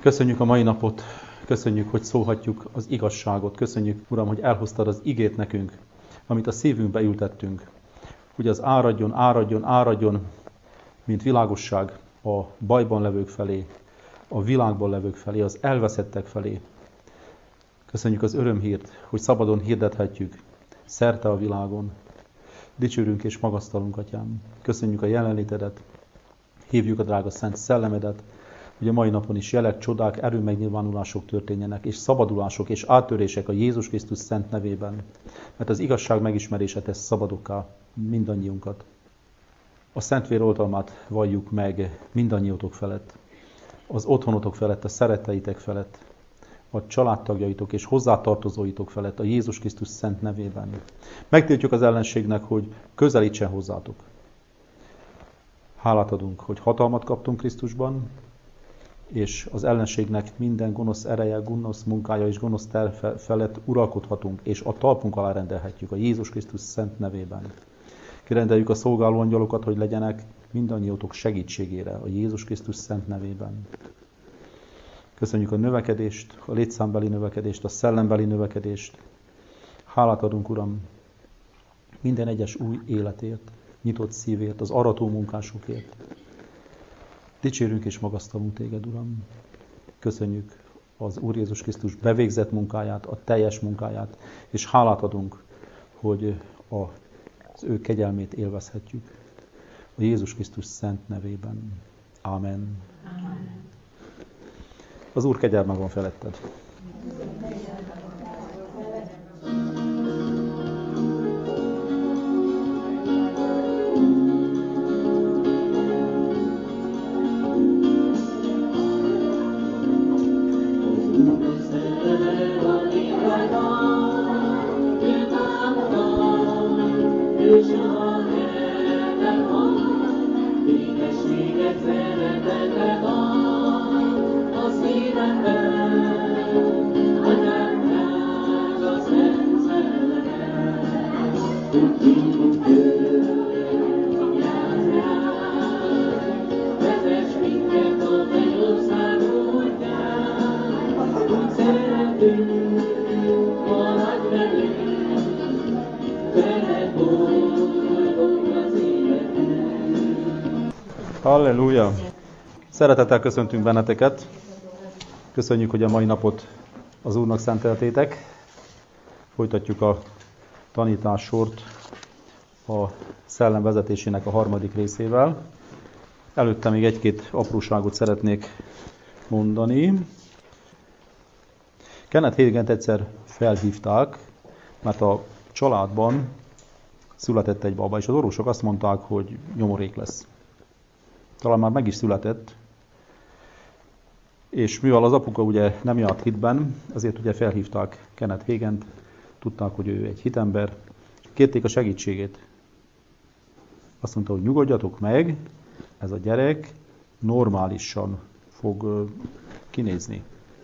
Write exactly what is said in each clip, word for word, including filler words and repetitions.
Köszönjük a mai napot, köszönjük, hogy szólhatjuk az igazságot, köszönjük, Uram, hogy elhoztad az igét nekünk, amit a szívünkbe ültettünk. Hogy az áradjon, áradjon, áradjon, mint világosság a bajban levők felé, a világban levők felé, az elveszettek felé. Köszönjük az örömhírt, hogy szabadon hirdethetjük szerte a világon. Dicsőrünk és magasztalunk, Atyám. Köszönjük a jelenlétedet, hívjuk a drága Szent Szellemedet, hogy a mai napon is jelek, csodák, erőmegnyilvánulások történjenek, és szabadulások és áttörések a Jézus Krisztus szent nevében. Mert az igazság megismerése tesz szabadokká mindannyiunkat. A Szentvér oltalmát valljuk meg mindannyiótok felett, az otthonotok felett, a szeretteitek felett, a családtagjaitok és hozzátartozóitok felett a Jézus Krisztus szent nevében. Megtiltjuk az ellenségnek, hogy közelítsen hozzátok. Hálát adunk, hogy hatalmat kaptunk Krisztusban, és az ellenségnek minden gonosz ereje, gonosz munkája és gonosz terv felett uralkodhatunk, és a talpunk alá rendelhetjük a Jézus Krisztus szent nevében. Kirendeljük a szolgáló angyalokat, hogy legyenek mindannyiótok segítségére a Jézus Krisztus szent nevében. Köszönjük a növekedést, a létszámbeli növekedést, a szellembeli növekedést. Hálát adunk, Uram, minden egyes új életért, nyitott szívért, az arató munkásokért. Dicsérünk és magasztalunk téged, Uram. Köszönjük az Úr Jézus Krisztus bevégzett munkáját, a teljes munkáját, és hálát adunk, hogy az ő kegyelmét élvezhetjük. A Jézus Krisztus szent nevében. Ámen. Amen. Az Úr kegyelme van feletted. Halleluja! Szeretettel köszöntünk benneteket. Köszönjük, hogy a mai napot az Úrnak szenteltétek. Folytatjuk a tanítássort a szellem vezetésének a harmadik részével. Előtte még egy-két apróságot szeretnék mondani. Kenneth Hagint egyszer felhívták, mert a családban született egy baba, és az orvosok azt mondták, hogy nyomorék lesz. Talán már meg is született, és mivel az apuka ugye nem járt hitben, ezért ugye felhívták Kenneth Hagint, tudták, hogy ő egy hitember, kérték a segítségét. Azt mondta, hogy nyugodjatok meg, ez a gyerek normálisan fog kinézni.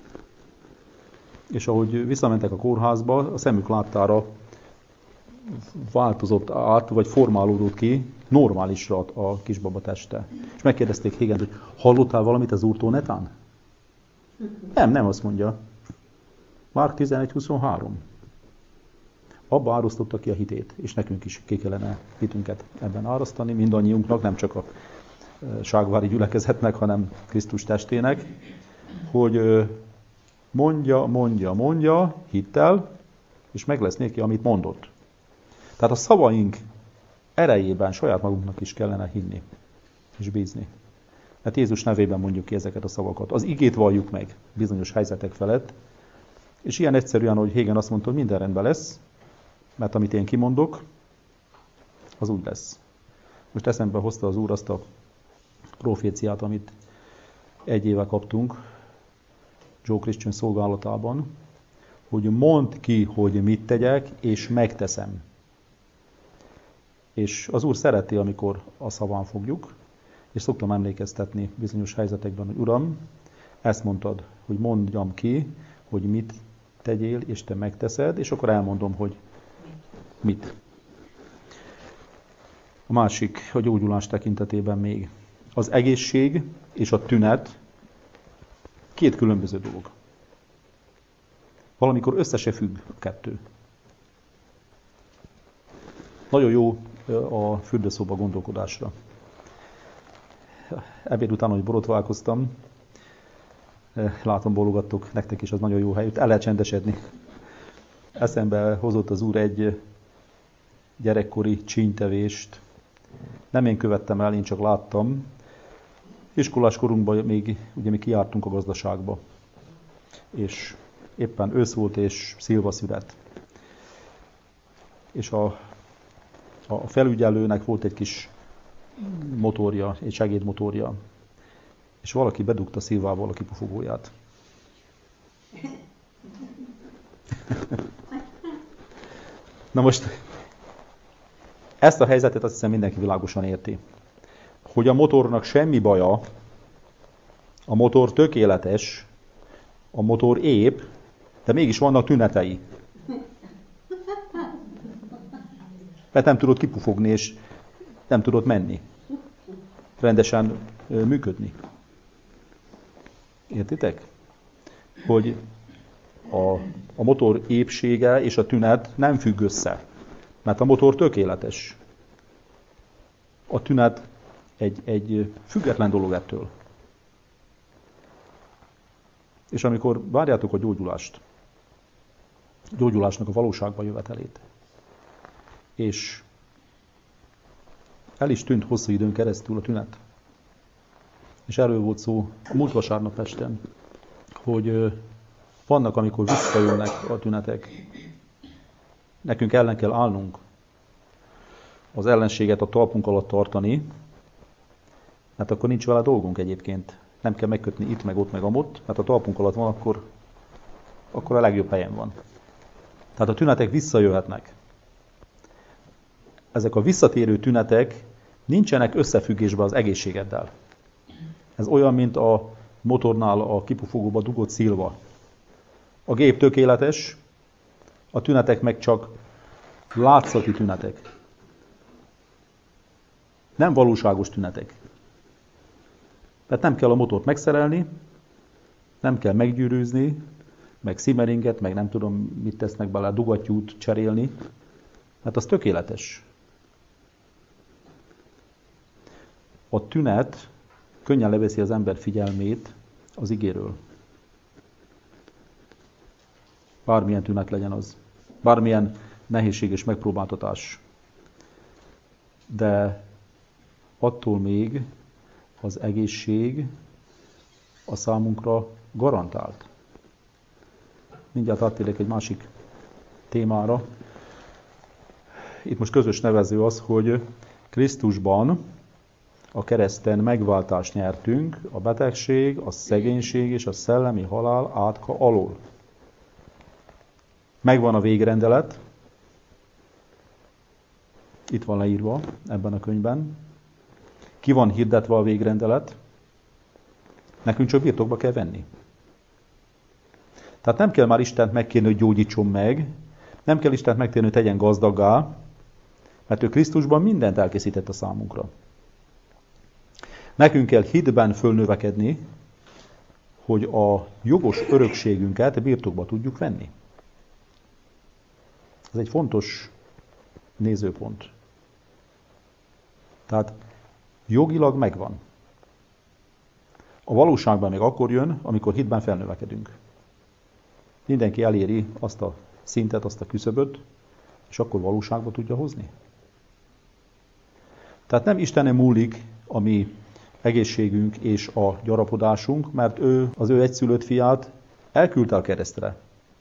És ahogy visszamentek a kórházba, a szemük láttára változott át, vagy formálódott ki normálisra a kisbaba teste. És megkérdezték Hagint, hogy hallottál valamit az Úrtól netán? Nem, nem azt mondja. Márk tizenegy huszonhárom. Abba árasztotta ki a hitét, és nekünk is ki kellene hitünket ebben árasztani, mindannyiunknak, nem csak a ságvári gyülekezetnek, hanem Krisztus testének, hogy mondja, mondja, mondja, hittel, és meg lesz néki, amit mondott. Tehát a szavaink erejében saját magunknak is kellene hinni és bízni. Mert Jézus nevében mondjuk ki ezeket a szavakat. Az igét valljuk meg bizonyos helyzetek felett, és ilyen egyszerűen, hogy Hagin azt mondta, hogy minden rendben lesz, mert amit én kimondok, az úgy lesz. Most eszembe hozta az Úr azt a proféciát, amit egy éve kaptunk Joe Christian szolgálatában, hogy mondd ki, hogy mit tegyek, és megteszem. És az Úr szereti, amikor a szaván fogjuk, és szoktam emlékeztetni bizonyos helyzetekben, hogy Uram, ezt mondtad, hogy mondjam ki, hogy mit tegyél, és te megteszed, és akkor elmondom, hogy mit. A másik, a gyógyulás tekintetében még. Az egészség és a tünet Két különböző dolog. Valamikor össze se függ a kettő. Nagyon jó a fürdőszoba gondolkodásra. Ebéd után, hogy borotválkoztam, látom, bólogattok, nektek is az nagyon jó hely, el lehet csendesedni. Eszembe hozott az Úr egy gyerekkori csínytevést. Nem én követtem el, én csak láttam. Iskolás korunkban még, ugye mi kijártunk a gazdaságba. És éppen ősz volt és szilvaszület. És a, a felügyelőnek volt egy kis motorja, egy segédmotorja. És valaki bedugta szilvával a kipufogóját. Na most, ezt a helyzetet azt hiszem mindenki világosan érti. Hogy a motornak semmi baja, a motor tökéletes, a motor ép, de mégis vannak tünetei. Mert nem tudod kipufogni, és nem tudod menni. Rendesen működni. Értitek? Hogy a, a motor épsége és a tünet nem függ össze. Mert a motor tökéletes. A tünet egy, egy független dolog ettől. És amikor várjátok a gyógyulást, a gyógyulásnak a valóságba jövetelét, és el is tűnt hosszú időn keresztül a tünet. És erről volt szó a múlt vasárnap esten, hogy vannak, amikor visszajönnek a tünetek. Nekünk ellen kell állnunk, az ellenséget a talpunk alatt tartani, mert akkor nincs vele dolgunk egyébként. Nem kell megkötni itt, meg ott, meg amott, mert a talpunk alatt van, akkor, akkor a legjobb helyen van. Tehát a tünetek visszajöhetnek. Ezek a visszatérő tünetek nincsenek összefüggésben az egészségeddel. Ez olyan, mint a motornál a kipufogóba dugott szilva. A gép tökéletes, a tünetek meg csak látszati tünetek. Nem valóságos tünetek. Tehát nem kell a motort megszerelni, nem kell meggyűrűzni, meg szimeringet, meg nem tudom, mit tesznek bele, dugattyút cserélni, mert az tökéletes. A tünet könnyen leveszi az ember figyelmét az igéről. Bármilyen tünet legyen az. Bármilyen nehézség és megpróbáltatás. De attól még az egészség a számunkra garantált. Mindjárt áttérek egy másik témára. Itt most közös nevező az, hogy Krisztusban a kereszten megváltást nyertünk a betegség, a szegénység és a szellemi halál átka alól. Megvan a végrendelet, itt van leírva ebben a könyvben. Ki van hirdetve a végrendelet? Nekünk csak birtokba kell venni. Tehát nem kell már Istent megkérni, hogy gyógyítson meg, nem kell Istent megkérni, hogy tegyen gazdaggá, mert ő Krisztusban mindent elkészített a számunkra. Nekünk kell hitben fölnövekedni, hogy a jogos örökségünket birtokba tudjuk venni. Ez egy fontos nézőpont. Tehát jogilag megvan. A valóságban még akkor jön, amikor hitben felnövekedünk. Mindenki eléri azt a szintet, azt a küszöböt, és akkor valóságba tudja hozni. Tehát nem Istenen múlik a mi egészségünk és a gyarapodásunk, mert ő az ő egyszülött fiát elküldte a keresztre.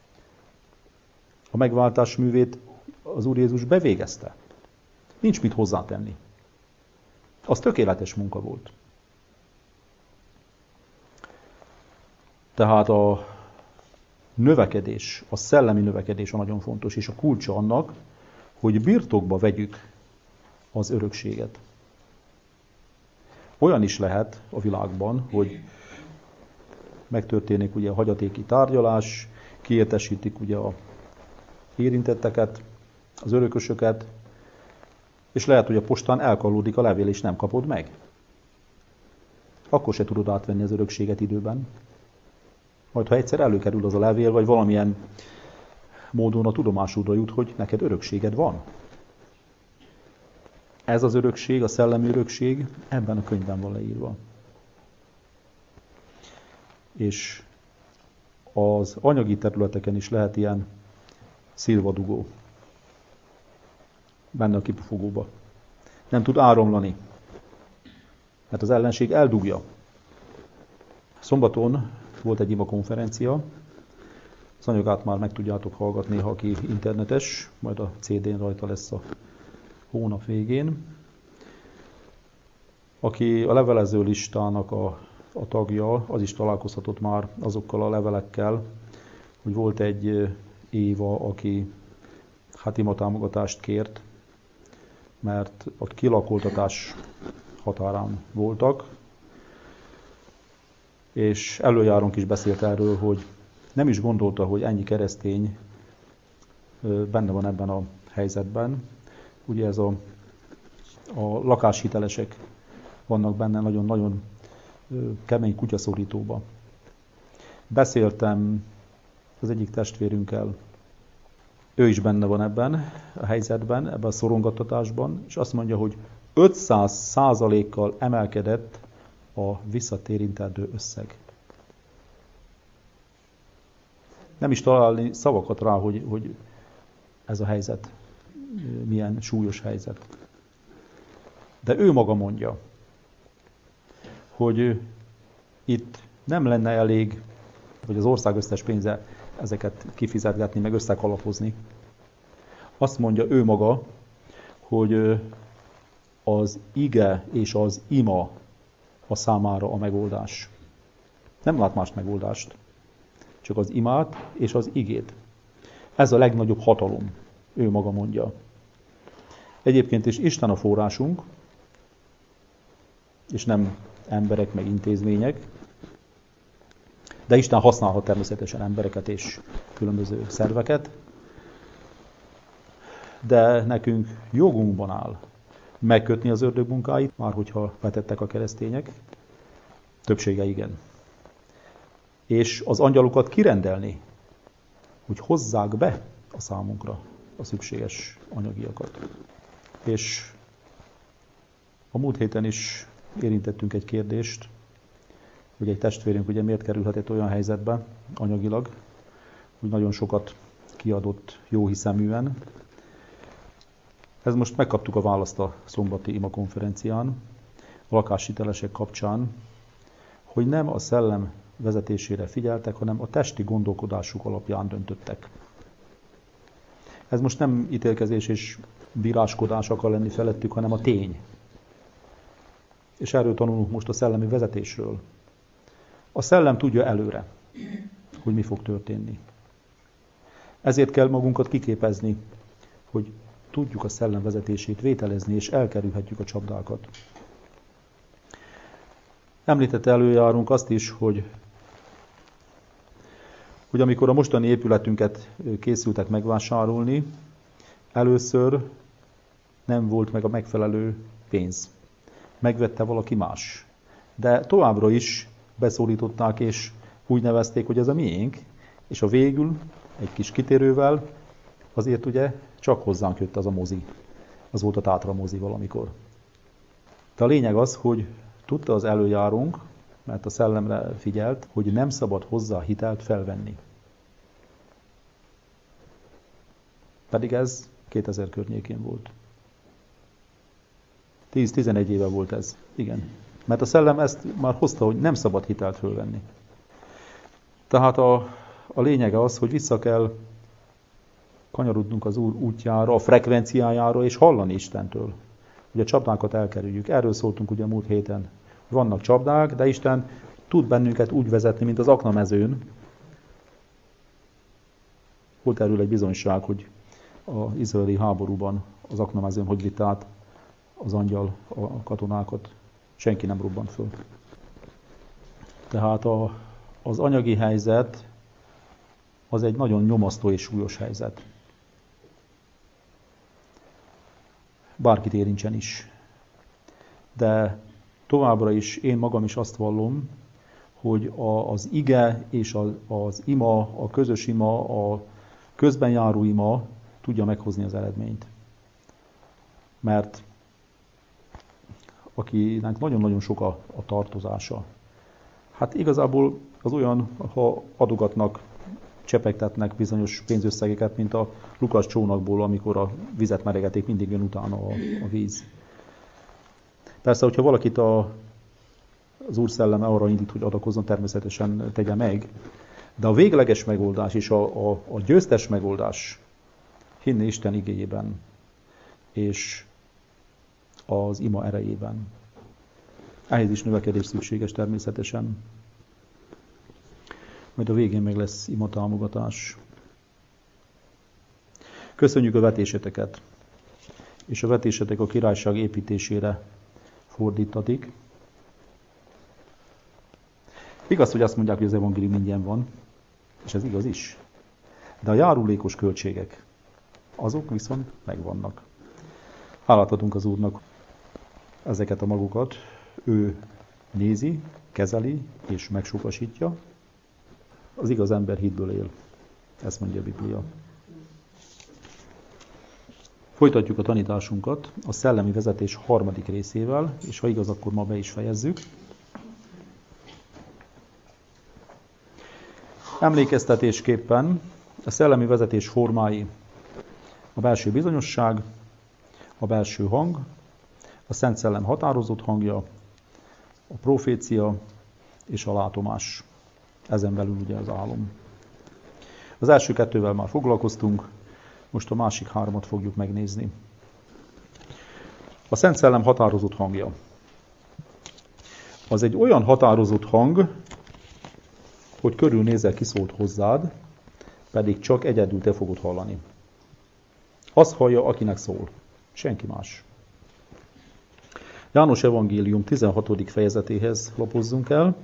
A megváltás művét az Úr Jézus bevégezte. Nincs mit hozzátenni. Az tökéletes munka volt. Tehát a növekedés, a szellemi növekedés a nagyon fontos, és a kulcsa annak, hogy birtokba vegyük az örökséget. Olyan is lehet a világban, hogy megtörténik ugye a hagyatéki tárgyalás, kiértesítik ugye a érintetteket, az örökösöket, és lehet, hogy a postán elkallódik a levél, és nem kapod meg. Akkor se tudod átvenni az örökséget időben. Majd ha egyszer előkerül az a levél, vagy valamilyen módon a tudomásodra jut, hogy neked örökséged van. Ez az örökség, a szellemi örökség ebben a könyvben van leírva. És az anyagi területeken is lehet ilyen szilvadugó benne a kipufogóba. Nem tud áramlani, mert az ellenség eldugja. Szombaton volt egy ima konferencia, az anyagát már meg tudjátok hallgatni, ha aki internetes, majd a cé dén rajta lesz a hónap végén. Aki a levelező listának a, a tagja, az is találkozhatott már azokkal a levelekkel, hogy volt egy Éva, aki hát imatámogatást kért, mert a kilakoltatás határán voltak, és előjárónk is beszélt erről, hogy nem is gondolta, hogy ennyi keresztény benne van ebben a helyzetben. Ugye ez a, a lakáshitelesek vannak benne nagyon-nagyon kemény kutyaszorítóba. Beszéltem az egyik testvérünkkel, ő is benne van ebben a helyzetben, ebben a szorongattatásban, és azt mondja, hogy ötszáz százalékkal emelkedett a visszatérintendő összeg. Nem is találni szavakat rá, hogy, hogy ez a helyzet, milyen súlyos helyzet. De ő maga mondja, hogy itt nem lenne elég, hogy az ország összes pénze ezeket kifizetgetni, meg összekalapozni. Azt mondja ő maga, hogy az ige és az ima a számára a megoldás. Nem lát más megoldást, csak az imát és az igét. Ez a legnagyobb hatalom, ő maga mondja. Egyébként is Isten a forrásunk, és nem emberek meg intézmények, de Isten használhat természetesen embereket és különböző szerveket, de nekünk jogunkban áll megkötni az ördög munkáit, már hogyha vetettek a keresztények, többsége igen. És az angyalokat kirendelni, hogy hozzák be a számunkra a szükséges anyagiakat. És a múlt héten is érintettünk egy kérdést, hogy egy testvérünk ugye miért kerülhetett olyan helyzetbe anyagilag, hogy nagyon sokat kiadott jóhiszeműen. Ez most megkaptuk a választ a szombati ima konferencián, a lakáshitelesek kapcsán, hogy nem a szellem vezetésére figyeltek, hanem a testi gondolkodásuk alapján döntöttek. Ez most nem ítélkezés és bíráskodás akar lenni felettük, hanem a tény. És erről tanulunk most a szellemi vezetésről. A szellem tudja előre, hogy mi fog történni. Ezért kell magunkat kiképezni, hogy tudjuk a szellem vezetését vételezni, és elkerülhetjük a csapdákat. Említette előjárunk azt is, hogy, hogy amikor a mostani épületünket készültek megvásárolni, először nem volt meg a megfelelő pénz. Megvette valaki más. De továbbra is beszólították, és úgy nevezték, hogy ez a miénk, és a végül egy kis kitérővel azért ugye csak hozzánk jött az a mozi. Az volt a Tátra mozi valamikor. De a lényeg az, hogy tudta az előjárónk, mert a szellemre figyelt, hogy nem szabad hozzá hitelt felvenni. Pedig ez kétezer környékén volt. tíz-tizenegy éve volt ez. Igen. Mert a szellem ezt már hozta, hogy nem szabad hitelt fölvenni. Tehát a, a lényege az, hogy vissza kell kanyarodnunk az Úr útjára, a frekvenciájára, és hallani Istentől. Hogy a csapdákat elkerüljük. Erről szóltunk ugye a múlt héten. Vannak csapdák, de Isten tud bennünket úgy vezetni, mint az aknamezőn. Volt erről egy bizonyság, hogy az izraeli háborúban az aknamezőn hogy vitt át az angyal a katonákat. Senki nem robbant föl. Tehát a, az anyagi helyzet az egy nagyon nyomasztó és súlyos helyzet. Bárkit érintsen is. De továbbra is én magam is azt vallom, hogy a, az ige és az, az ima, a közös ima, a közben járó ima tudja meghozni az eredményt. Mert akinek nagyon-nagyon sok a, a tartozása, hát igazából az olyan, ha adogatnak, csepegtetnek bizonyos pénzösszegeket, mint a Lukas csónakból, amikor a vizet meregeték, mindig jön utána a, a víz. Persze, hogyha valakit a, az Úr szelleme arra indít, hogy adakozzon, természetesen tegye meg, de a végleges megoldás és a, a, a győztes megoldás hinni Isten igéjében és az ima erejében. Ehhez is növekedés szükséges természetesen. Majd a végén meg lesz ima támogatás. Köszönjük a vetéseteket, és a vetésetek a királyság építésére fordítatik. Igaz, hogy azt mondják, hogy az evangélium ingyen van, és ez igaz is. De a járulékos költségek, azok viszont megvannak. Hálát adunk az Úrnak, ezeket a magukat ő nézi, kezeli és megsokasítja. Az igaz ember hitből él. Ezt mondja a Biblia. Folytatjuk a tanításunkat a szellemi vezetés harmadik részével, és ha igaz, akkor ma be is fejezzük. Emlékeztetésképpen a szellemi vezetés formái a belső bizonyosság, a belső hang, a Szent Szellem határozott hangja, a profécia és a látomás. Ezen belül ugye az álom. Az első kettővel már foglalkoztunk, most a másik háromat fogjuk megnézni. A Szent Szellem határozott hangja. Az egy olyan határozott hang, hogy körülnézel, ki szólt hozzád, pedig csak egyedül te fogod hallani. Azt hallja, akinek szól. Senki más. János evangélium tizenhatodik fejezetéhez lapozzunk el,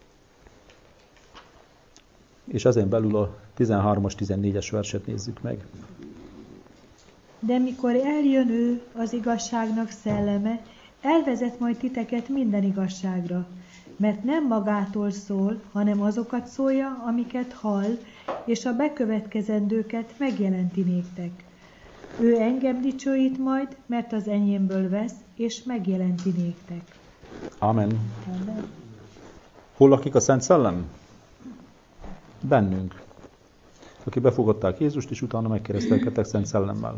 és ezen belül a tizenhármas, tizennégyes verset nézzük meg. De mikor eljön ő, az igazságnak szelleme, elvezet majd titeket minden igazságra, mert nem magától szól, hanem azokat szólja, amiket hall, és a bekövetkezendőket megjelenti néktek. Ő engem dicsőít majd, mert az enyémből vesz, és megjelenti néktek. Amen. Amen. Hol lakik a Szent Szellem? Bennünk. Aki befogadták Jézust, és utána megkeresztelkedtek Szent Szellemmel.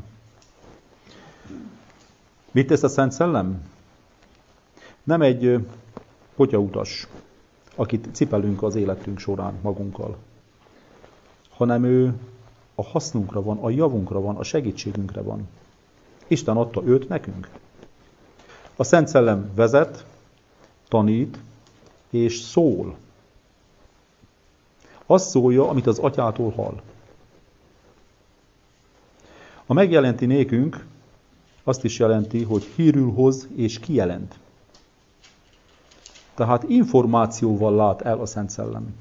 Mit tesz a Szent Szellem? Nem egy potyautas, akit cipelünk az életünk során magunkkal, hanem ő a hasznunkra van, a javunkra van, a segítségünkre van. Isten adta őt nekünk. A Szent Szellem vezet, tanít és szól. Azt szólja, amit az Atyától hall. A megjelenti nékünk azt is jelenti, hogy hírül hoz és kijelent. Tehát információval lát el a Szent Szellem.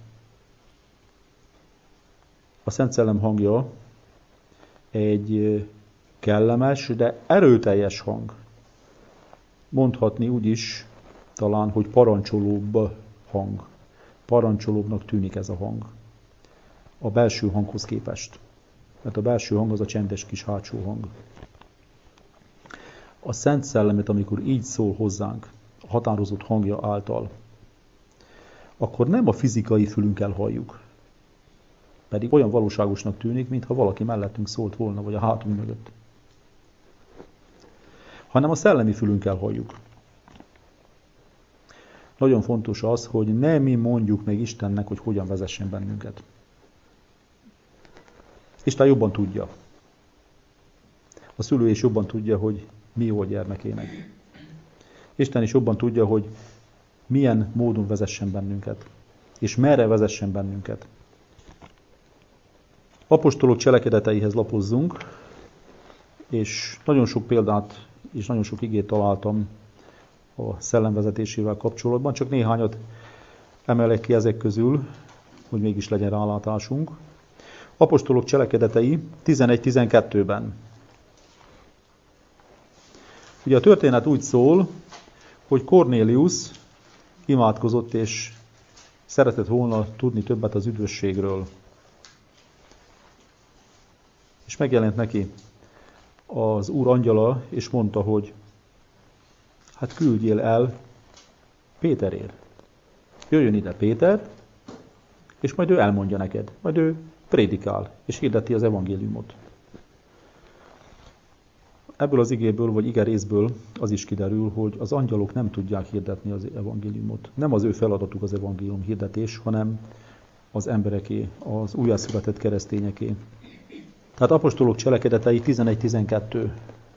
A Szent Szellem hangja egy kellemes, de erőteljes hang. Mondhatni úgy is talán, hogy parancsolóbb hang. Parancsolóbbnak tűnik ez a hang. A belső hanghoz képest. Mert a belső hang az a csendes kis hátsó hang. A Szent Szellemet, amikor így szól hozzánk, a határozott hangja által, akkor nem a fizikai fülünkkel halljuk. Pedig olyan valóságosnak tűnik, mintha valaki mellettünk szólt volna, vagy a hátunk mögött. Hanem a szellemi fülünkkel halljuk. Nagyon fontos az, hogy ne mi mondjuk meg Istennek, hogy hogyan vezessen bennünket. Isten jobban tudja. A szülő is jobban tudja, hogy mi jó a gyermekének. Isten is jobban tudja, hogy milyen módon vezessen bennünket, és merre vezessen bennünket. Apostolok cselekedeteihez lapozzunk, és nagyon sok példát és nagyon sok igét találtam a szellem vezetésével kapcsolatban, csak néhányat emelek ki ezek közül, hogy mégis legyen rálátásunk. Apostolok cselekedetei tizenegy tizenkettőben. Ugye a történet úgy szól, hogy Kornélius imádkozott és szeretett volna tudni többet az üdvösségről. És megjelent neki az Úr angyala, és mondta, hogy hát küldjél el Péterért. Jöjjön ide Péter, és majd ő elmondja neked. Majd ő prédikál, és hirdeti az evangéliumot. Ebből az igéből, vagy igerészből az is kiderül, hogy az angyalok nem tudják hirdetni az evangéliumot. Nem az ő feladatuk az evangélium hirdetés, hanem az embereké, az újjászületett keresztényeké. Tehát apostolok cselekedetei tizenegy tizenkettő.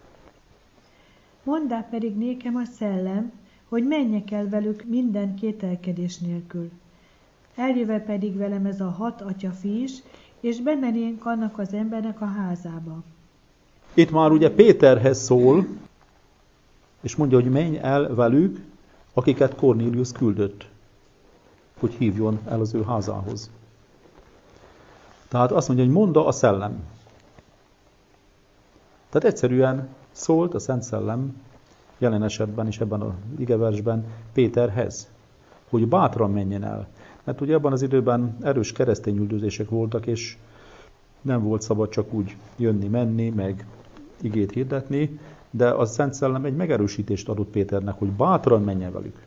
Monddá pedig nékem a szellem, hogy menjek el velük minden kételkedés nélkül. Eljöve pedig velem ez a hat atyafi is, és bemenjénk annak az embernek a házába. Itt már ugye Péterhez szól, és mondja, hogy menj el velük, akiket Kornélius küldött, hogy hívjon el az ő házához. Tehát azt mondja, hogy mondd a szellem. Tehát egyszerűen szólt a Szent Szellem, jelen esetben és ebben az igeversben Péterhez, hogy bátran menjen el. Mert ugye abban az időben erős keresztényüldözések voltak, és nem volt szabad csak úgy jönni-menni, meg igét hirdetni, de a Szent Szellem egy megerősítést adott Péternek, hogy bátran menjen velük.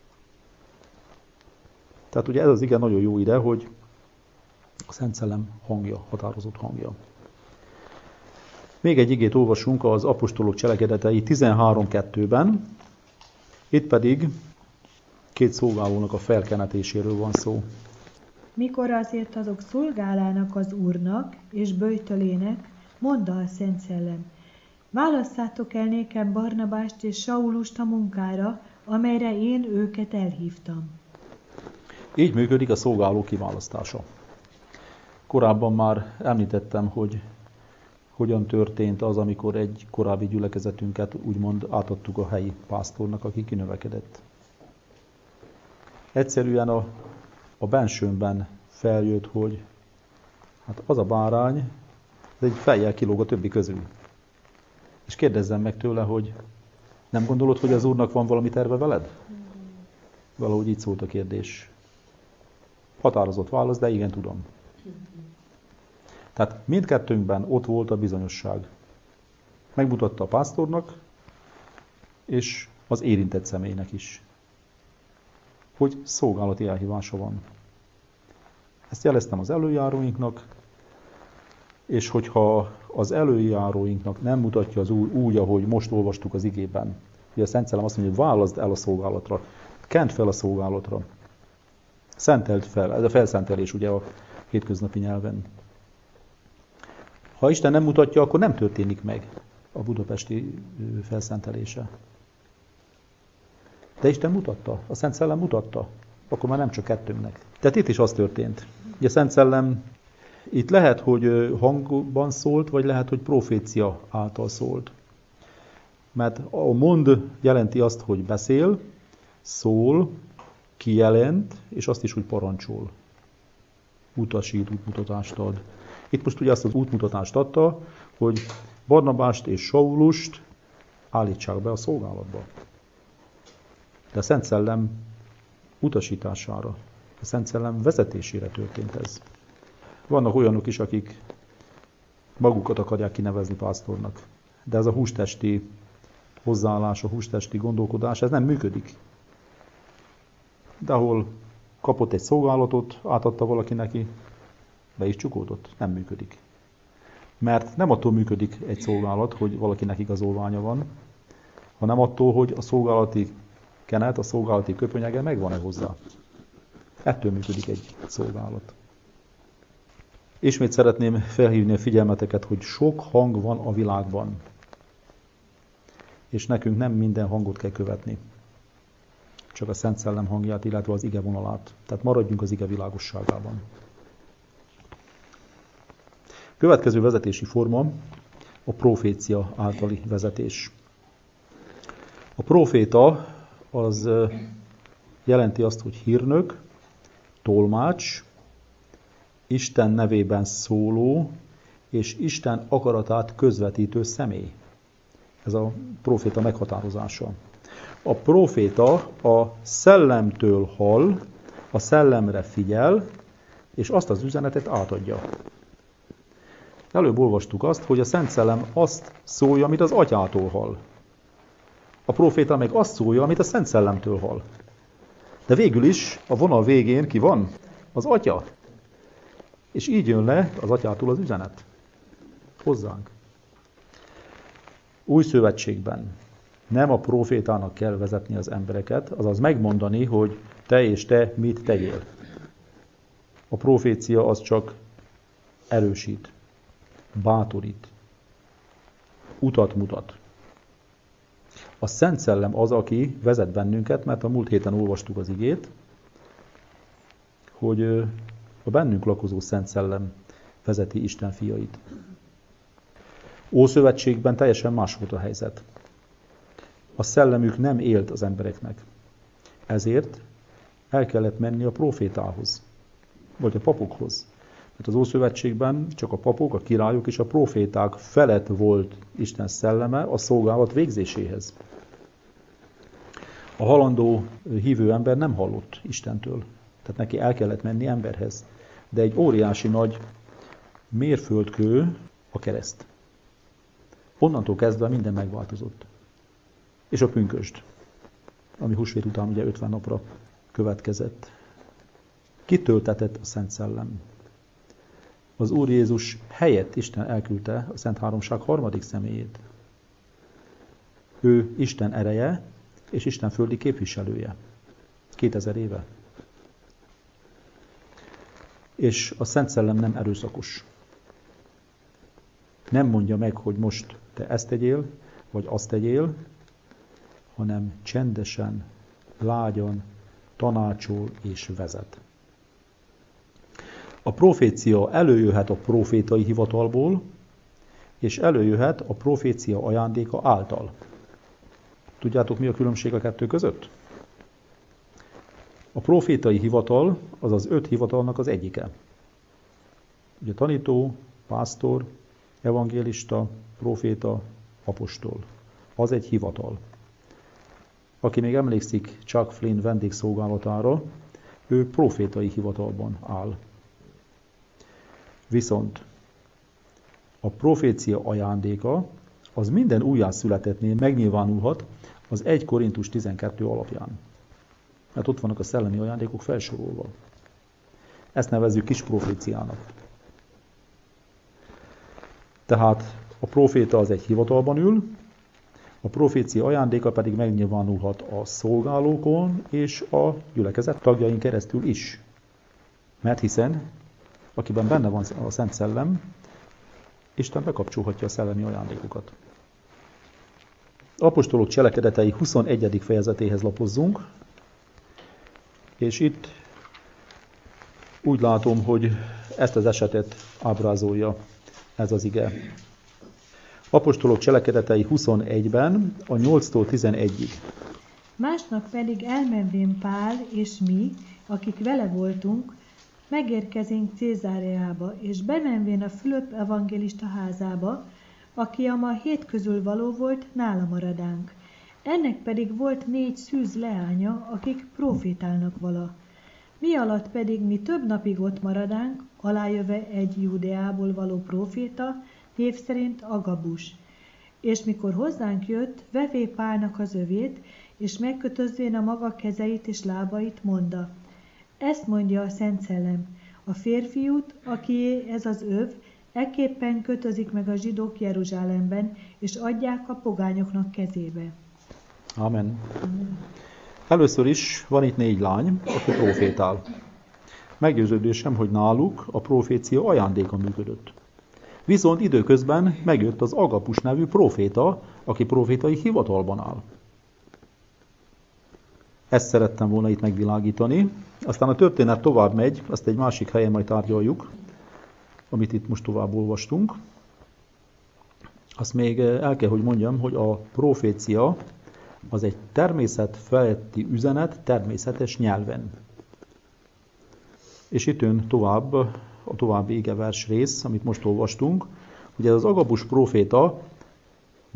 Tehát ugye ez az ige nagyon jó ide, hogy a Szent Szellem hangja, határozott hangja. Még egy igét olvasunk az apostolok cselekedetei tizenhárom kettőben, itt pedig két szolgálónak a felkenetéséről van szó. Mikor azért azok szolgálának az Úrnak és böjtölének, mondta a Szent Szellem, válasszátok el nékem Barnabást és Saulust a munkára, amelyre én őket elhívtam. Így működik a szolgáló kiválasztása. Korábban már említettem, hogy hogyan történt az, amikor egy korábbi gyülekezetünket úgymond átadtuk a helyi pásztornak, aki kinövekedett. Egyszerűen a, a bensőmben feljött, hogy hát az a bárány, ez egy fejjel kilóg a többi közül. És kérdezzem meg tőle, hogy nem gondolod, hogy az Úrnak van valami terve veled? Valahogy így szólt a kérdés. Határozott válasz, de igen, tudom. Tehát mindkettőnkben ott volt a bizonyosság. Megmutatta a pásztornak, és az érintett személynek is, hogy szolgálati elhívása van. Ezt jeleztem az előjáróinknak, és hogyha az előjáróinknak nem mutatja az Úr úgy, ahogy most olvastuk az igében, hogy a Szent Szellem azt mondja, hogy válaszd el a szolgálatra, kent fel a szolgálatra, szenteld fel, ez a felszentelés ugye a hétköznapi nyelven. Ha Isten nem mutatja, akkor nem történik meg a budapesti felszentelése. De Isten mutatta, a Szent Szellem mutatta, akkor már nem csak kettőnknek. Tehát itt is az történt. Ugye a Szent Szellem itt lehet, hogy hangban szólt, vagy lehet, hogy profécia által szólt. Mert a mond jelenti azt, hogy beszél, szól, kijelent, és azt is, hogy parancsol. Utasít, útmutatást ad. Itt most ugye azt az útmutatást adta, hogy Barnabást és Saulust állítsák be a szolgálatba. De a Szent Szellem utasítására, a Szent Szellem vezetésére történt ez. Vannak olyanok is, akik magukat akarják kinevezni pásztornak. De ez a hústesti hozzáállás, a hústesti gondolkodás, ez nem működik. De ahol kapott egy szolgálatot, átadta valaki neki, be is csukódott, nem működik. Mert nem attól működik egy szolgálat, hogy valakinek igazolványa van, hanem attól, hogy a szolgálati kenet, a szolgálati köpönyege megvan-e hozzá. Ettől működik egy szolgálat. Ismét szeretném felhívni a figyelmeteket, hogy sok hang van a világban. És nekünk nem minden hangot kell követni. Csak a Szent Szellem hangját, illetve az ige vonalát. Tehát maradjunk az ige világosságában. Következő vezetési forma a profécia általi vezetés. A proféta az jelenti azt, hogy hírnök, tolmács, Isten nevében szóló és Isten akaratát közvetítő személy. Ez a proféta meghatározása. A proféta a szellemtől hall, a szellemre figyel, és azt az üzenetet átadja. Előbb olvastuk azt, hogy a Szent Szellem azt szólja, amit az Atyától hall. A próféta meg azt szólja, amit a Szent Szellemtől hall. De végül is a vonal végén ki van? Az Atya. És így jön le az Atyától az üzenet. Hozzánk. Új szövetségben nem a prófétának kell vezetni az embereket, azaz megmondani, hogy te és te mit tegyél. A profécia az csak erősít, bátorít, utat mutat. A Szent Szellem az, aki vezet bennünket, mert a múlt héten olvastuk az igét, hogy a bennünk lakozó Szent Szellem vezeti Isten fiait. Ószövetségben teljesen más volt a helyzet. A szellemük nem élt az embereknek. Ezért el kellett menni a profétához, vagy a papokhoz. Mert az Ószövetségben csak a papok, a királyok és a proféták felett volt Isten szelleme a szolgálat végzéséhez. A halandó hívő ember nem hallott Istentől, tehát neki el kellett menni emberhez. De egy óriási nagy mérföldkő a kereszt. Onnantól kezdve minden megváltozott. És a pünkösd, ami húsvét után ugye ötven napra következett. Kitöltetett a Szent Szellem. Az Úr Jézus helyett Isten elküldte a Szent Háromság harmadik személyét. Ő Isten ereje és Isten földi képviselője. kétezer éve. És a Szent Szellem nem erőszakos. Nem mondja meg, hogy most te ezt tegyél, vagy azt tegyél, hanem csendesen, lágyan tanácsol és vezet. A profécia előjöhet a profétai hivatalból, és előjöhet a profécia ajándéka által. Tudjátok, mi a különbség a kettő között? A profétai hivatal az az öt hivatalnak az egyike. Ugye tanító, pásztor, evangélista, proféta, apostol. Az egy hivatal. Aki még emlékszik Chuck Flynn vendégszolgálatára, ő profétai hivatalban áll. Viszont a profécia ajándéka az minden újjászületettnél megnyilvánulhat az egy Korintus tizenkettő alapján. Mert ott vannak a szellemi ajándékok felsorolva. Ezt nevezzük kis proféciának. Tehát a proféta az egy hivatalban ül, a profécia ajándéka pedig megnyilvánulhat a szolgálókon és a gyülekezet tagjain keresztül is. Mert hiszen, akiben benne van a Szent Szellem, Isten bekapcsolhatja a szellemi ajándékokat. Apostolok cselekedetei huszonegyedik fejezetéhez lapozzunk, és itt úgy látom, hogy ezt az esetet ábrázolja ez az ige. Apostolok cselekedetei huszonegyben a nyolctól tizenegyig. Másnap pedig elmenvén Pál és mi, akik vele voltunk, megérkezünk Cézáreába, és bemenvén a Fülöp evangélista házába, aki a ma hét közül való volt, nála maradánk. Ennek pedig volt négy szűz leánya, akik profétálnak vala. Mi alatt pedig mi több napig ott maradánk, alájöve egy Júdeából való proféta, név szerint Agabus. És mikor hozzánk jött, vevé Pálnak az övét, és megkötözvén a maga kezeit és lábait, mondta: ezt mondja a Szent Szellem, a férfiút, akié ez az öv, ekképpen kötözik meg a zsidók Jeruzsálemben, és adják a pogányoknak kezébe. Amen. Amen. Először is van itt négy lány, aki profétál. Meggyőződésem, hogy náluk a profécia ajándéka működött. Viszont időközben megjött az Agapus nevű proféta, aki profétai hivatalban áll. Ezt szerettem volna itt megvilágítani. Aztán a történet tovább megy, azt egy másik helyen majd tárgyaljuk, amit itt most tovább olvastunk. Azt még el kell, hogy mondjam, hogy a profécia az egy természet feletti üzenet természetes nyelven. És itt jön tovább a további igevers rész, amit most olvastunk, hogy ez az Agabus proféta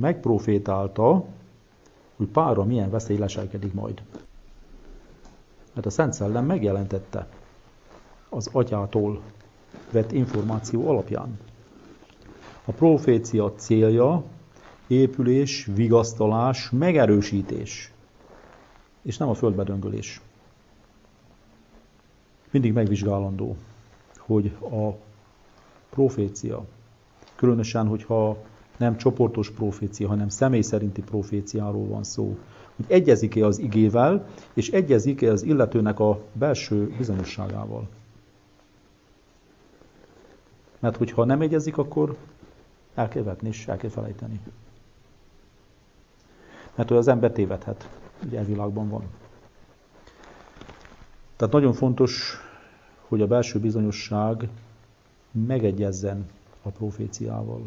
megprofétálta, hogy Pálra milyen veszély leselkedik majd. Mert a Szent Szellem megjelentette az Atyától vett információ alapján. A profécia célja épülés, vigasztalás, megerősítés, és nem a földbedöngölés. Mindig megvizsgálandó, hogy a profécia, különösen, hogyha nem csoportos profécia, hanem személy szerinti proféciáról van szó, hogy egyezik-e az igével, és egyezik-e az illetőnek a belső bizonyosságával. Mert hogyha nem egyezik, akkor el kell vetni és el kell felejteni. Mert az ember tévedhet, ugye elvilágban van. Tehát nagyon fontos, hogy a belső bizonyosság megegyezzen a proféciával.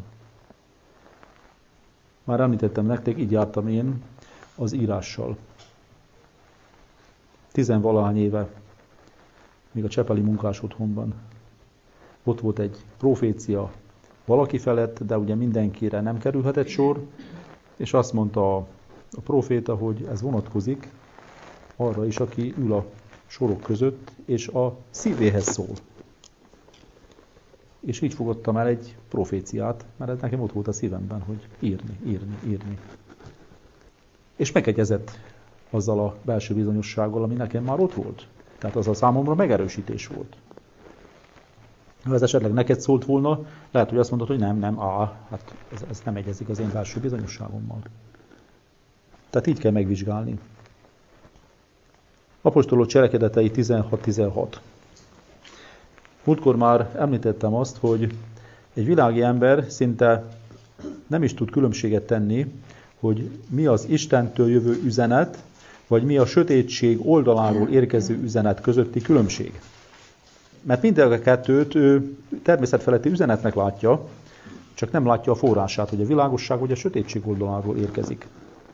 Már említettem nektek, így jártam én az írással. Tizenvalahány éve, még a csepeli munkás otthonban. Ott volt egy profécia valaki felett, de ugye mindenkire nem kerülhetett sor, és azt mondta a proféta, hogy ez vonatkozik arra is, aki ül a sorok között, és a szívéhez szól. És így fogadtam el egy proféciát, mert nekem ott volt a szívemben, hogy írni, írni, írni. És megegyezett azzal a belső bizonyossággal, ami nekem már ott volt. Tehát az a számomra megerősítés volt. Ha ez esetleg neked szólt volna, lehet, hogy azt mondod, hogy nem, nem, á, hát ez, ez nem egyezik az én belső bizonyosságommal. Tehát így kell megvizsgálni. Apostolok cselekedetei tizenhat tizenhat. Múltkor már említettem azt, hogy egy világi ember szinte nem is tud különbséget tenni, hogy mi az Istentől jövő üzenet, vagy mi a sötétség oldaláról érkező üzenet közötti különbség. Mert mind a kettőt ő természetfeletti üzenetnek látja, csak nem látja a forrását, hogy a világosság vagy a sötétség oldaláról érkezik.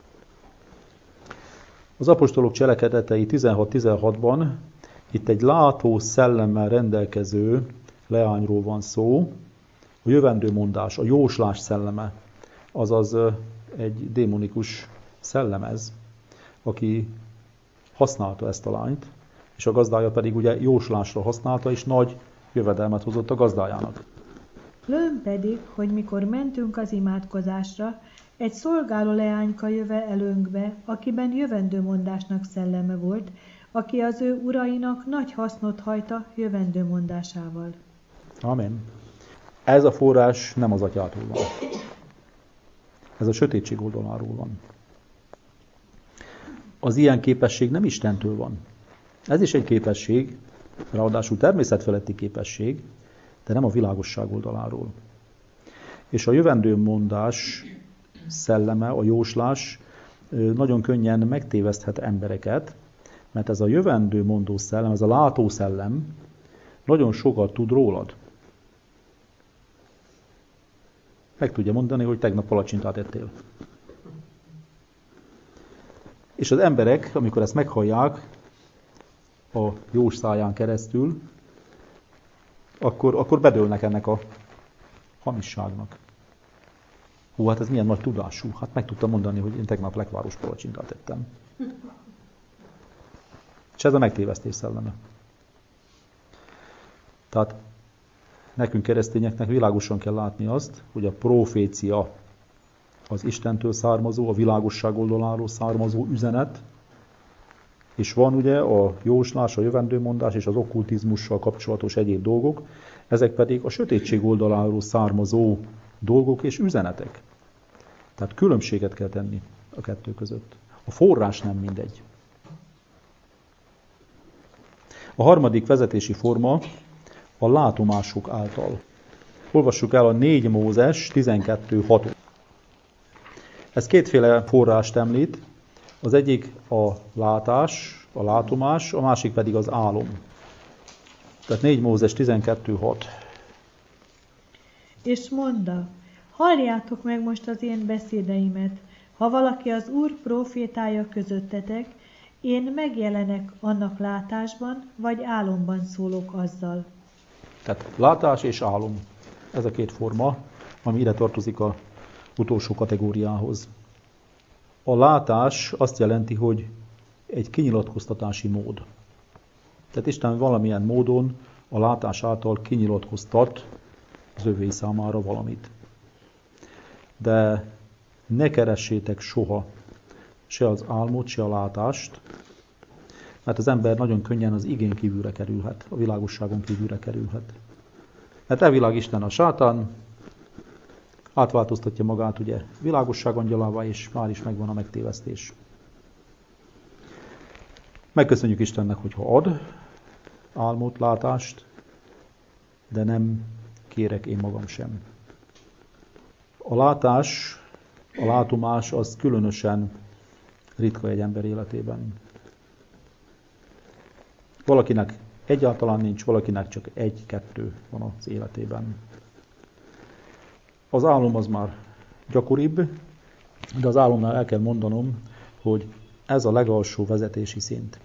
Az apostolok cselekedetei tizenhat tizenhatban itt egy látó szellemmel rendelkező leányról van szó, a jövendőmondás, a jóslás szelleme, azaz egy démonikus szellem ez, aki használta ezt a lányt, és a gazdája pedig ugye jóslásra használta, és nagy jövedelmet hozott a gazdájának. Lőn pedig, hogy mikor mentünk az imádkozásra, egy szolgáló leányka jöve előnkbe, akiben jövendőmondásnak szelleme volt, aki az ő urainak nagy hasznot hajta jövendőmondásával. Amen. Ez a forrás nem az Atyától van. Ez a sötétség oldaláról van. Az ilyen képesség nem Istentől van. Ez is egy képesség, ráadásul természetfeletti képesség, de nem a világosság oldaláról. És a jövendőmondás szelleme, a jóslás nagyon könnyen megtéveszthet embereket, mert ez a jövendőmondó szellem, ez a látó szellem nagyon sokat tud rólad. Meg tudja mondani, hogy tegnap palacsintát ettél. És az emberek, amikor ezt meghallják a jós száján keresztül, akkor, akkor bedőlnek ennek a hamisságnak. Hú, hát ez milyen nagy tudású. Hát meg tudtam mondani, hogy én tegnap lekváros palacsintát ettem. És ez a megtévesztés szelleme. Tehát nekünk keresztényeknek világosan kell látni azt, hogy a profécia az Istentől származó, a világosság oldaláról származó üzenet, és van ugye a jóslás, a jövendőmondás és az okkultizmussal kapcsolatos egyéb dolgok, ezek pedig a sötétség oldaláról származó dolgok és üzenetek. Tehát különbséget kell tenni a kettő között. A forrás nem mindegy. A harmadik vezetési forma a látomások által. Olvassuk el a négy Mózes tizenkettő hat. Ez kétféle forrást említ. Az egyik a látás, a látomás, a másik pedig az álom. Tehát négy Mózes tizenkettő hat. És mondta, halljátok meg most az én beszédeimet. Ha valaki az Úr profétája közöttetek, én megjelenek annak látásban, vagy álomban szólok azzal. Tehát látás és álom. Ez a két forma, ami ide tartozik az utolsó kategóriához. A látás azt jelenti, hogy egy kinyilatkoztatási mód. Tehát Isten valamilyen módon a látás által kinyilatkoztat az övéi számára valamit. De ne keressétek soha se az álmot, se a látást, mert az ember nagyon könnyen az igén kívülre kerülhet, a világosságon kívülre kerülhet. Mert elvilág Isten a sátán, átváltoztatja magát ugye világosság angyalává, és már is megvan a megtévesztés. Megköszönjük Istennek, hogyha ad álmot, látást, de nem kérek én magam sem. A látás, a látomás az különösen ritka egy ember életében. Valakinek egyáltalán nincs, valakinek csak egy-kettő van az életében. Az álom az már gyakoribb, de az álomnál el kell mondanom, hogy ez a legalsó vezetési szint.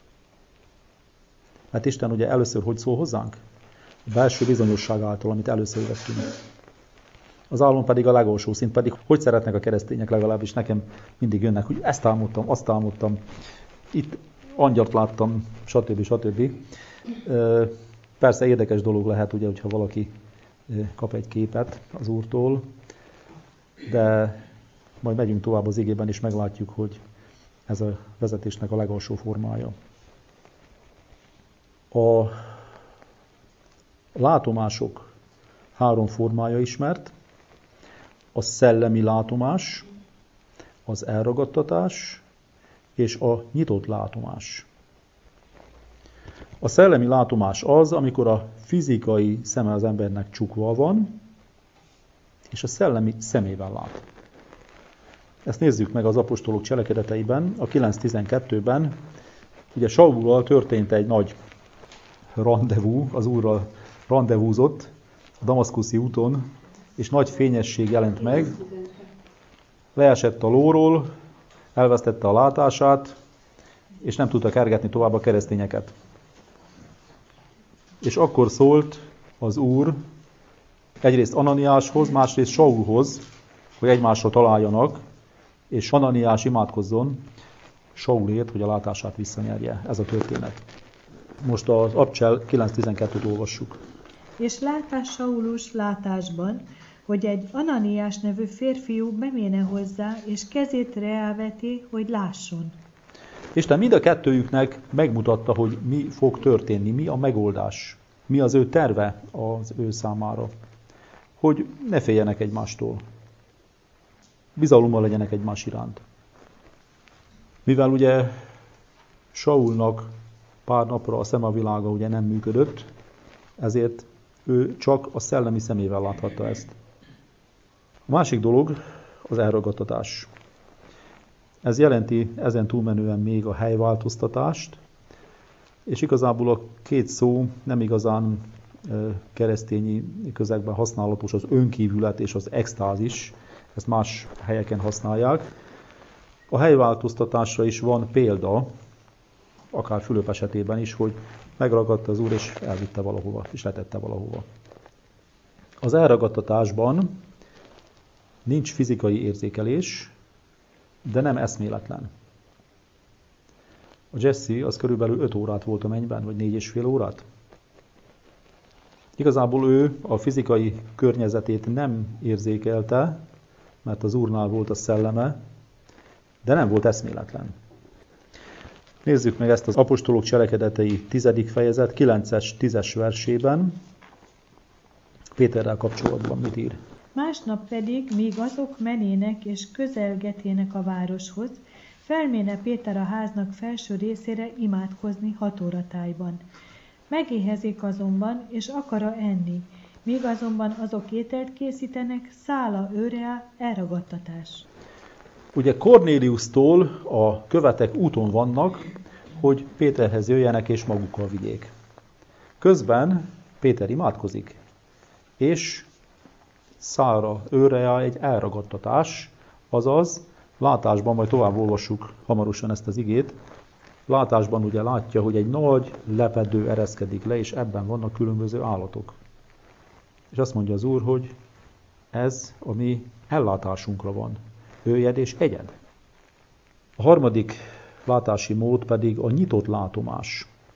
Mert Isten ugye először hogy szól hozzánk? A belső bizonyosság által, amit először vettünk. Az álom pedig a legalsó szint, pedig hogy szeretnek a keresztények, legalábbis nekem mindig jönnek, hogy ezt álmodtam, azt álmodtam, itt angyalt láttam, stb. stb. Persze érdekes dolog lehet, ugye, hogyha valaki kap egy képet az Úrtól, de majd megyünk tovább az igében, és meglátjuk, hogy ez a vezetésnek a legalsó formája. A látomások három formája ismert: a szellemi látomás, az elragadtatás és a nyitott látomás. A szellemi látomás az, amikor a fizikai szeme az embernek csukva van, és a szellemi szemével lát. Ezt nézzük meg az apostolok cselekedeteiben, a kilenc tizenkettőben. Ugye Saullal történt egy nagy randevú, az Úrral randevúzott a damaszkuszi úton, és nagy fényesség jelent meg. Leesett a lóról, elvesztette a látását, és nem tudta kergetni tovább a keresztényeket. És akkor szólt az Úr egyrészt Ananiáshoz, másrészt Saulhoz, hogy egymásra találjanak, és Ananiás imádkozzon Saulért, hogy a látását visszanyerje. Ez a történet. Most az Abcsel kilenc tizenkettőt olvassuk. És látás Saulus látásban, hogy egy Ananiás nevű férfiú beméne hozzá, és kezét reáveti, hogy lásson. Isten mind a kettőjüknek megmutatta, hogy mi fog történni, mi a megoldás, mi az ő terve az ő számára. Hogy ne féljenek egymástól. Bizalommal legyenek egymás iránt. Mivel ugye Saulnak pár napra a szemavilága ugye nem működött, ezért ő csak a szellemi szemével láthatta ezt. A másik dolog az elragadtatás. Ez jelenti ezen túlmenően még a helyváltoztatást, és igazából a két szó nem igazán keresztényi közegben használatos, az önkívület és az extázis, ezt más helyeken használják. A helyváltoztatásra is van példa, akár Fülöp esetében is, hogy megragadta az Úr, és elvitte valahova, és letette valahova. Az elragadtatásban nincs fizikai érzékelés, de nem eszméletlen. A Jesse az körülbelül öt órát volt a mennyben, vagy négy és fél órát. Igazából ő a fizikai környezetét nem érzékelte, mert az Úrnál volt a szelleme, de nem volt eszméletlen. Nézzük meg ezt az apostolok cselekedetei tizedik fejezet, kilences, tízes versében. Péterrel kapcsolatban mit ír? Másnap pedig, míg azok menének és közelgetének a városhoz, felméne Péter a háznak felső részére imádkozni hat óratájban. Megéhezik azonban, és akara enni, míg azonban azok ételt készítenek, szála őre elragadtatás. Ugye Kornéliusztól a követek úton vannak, hogy Péterhez jöjjenek és magukkal vigyék. Közben Péter imádkozik, és szára őre egy elragadtatás, azaz látásban, majd tovább olvassuk hamarosan ezt az igét, látásban ugye látja, hogy egy nagy lepedő ereszkedik le, és ebben vannak különböző állatok. És azt mondja az Úr, hogy ez a mi ellátásunkra van. Őjed és egyed. A harmadik látási mód pedig a nyitott látomás.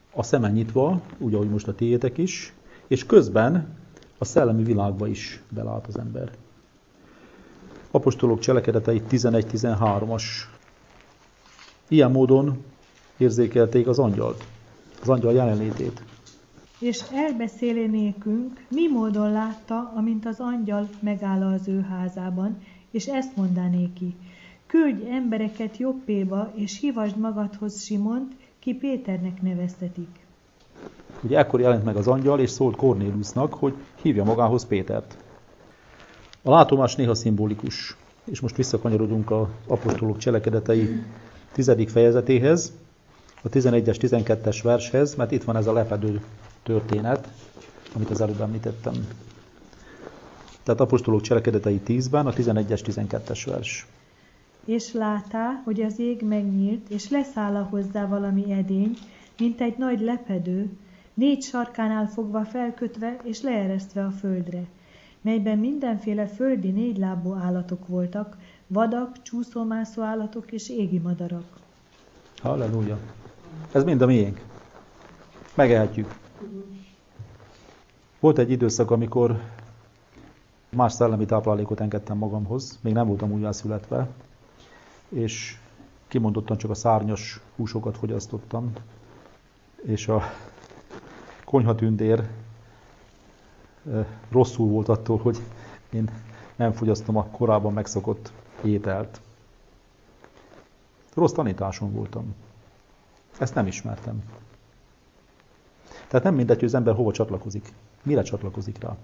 a szeme nyitva, úgy, ahogy most a tiétek is, és közben a szellemi világba is belát az ember. Apostolok cselekedetei tizenegy tizenhárom-as. Ilyen módon érzékelték az angyalt, az angyal jelenlétét. És elbeszélé nékünk, mi módon látta, amint az angyal megáll az ő házában, és ezt mondá néki: küldj embereket Jobbéba, és hívasd magadhoz Simont, ki Péternek neveztetik. Ugye ekkor jelent meg az angyal, és szólt Kornéliusnak, hogy hívja magához Pétert. A látomás néha szimbolikus, és most visszakanyarodunk az apostolok cselekedetei tizedik fejezetéhez, a tizenegyes, tizenkettes vershez, mert itt van ez a lepedő történet, amit az előbb említettem. Tehát apostolok cselekedetei tízben, a tizenegyes, tizenkettes vers. És látá, hogy az ég megnyílt, és leszáll hozzá valami edény, mint egy nagy lepedő, négy sarkánál fogva felkötve és leeresztve a földre, melyben mindenféle földi négylábú állatok voltak, vadak, csúszómászó állatok és égi madarak. Halleluja! Ez mind a miénk. Megehetjük. Volt egy időszak, amikor más szellemi táplálékot engedtem magamhoz, még nem voltam újjászületve, és kimondottan csak a szárnyas húsokat fogyasztottam, és a konyhatündér rosszul volt attól, hogy én nem fogyasztom a korábban megszokott ételt. Rossz tanításon voltam. Ezt nem ismertem. Tehát nem mindegy, hogy az ember hova csatlakozik. Mire csatlakozik rá.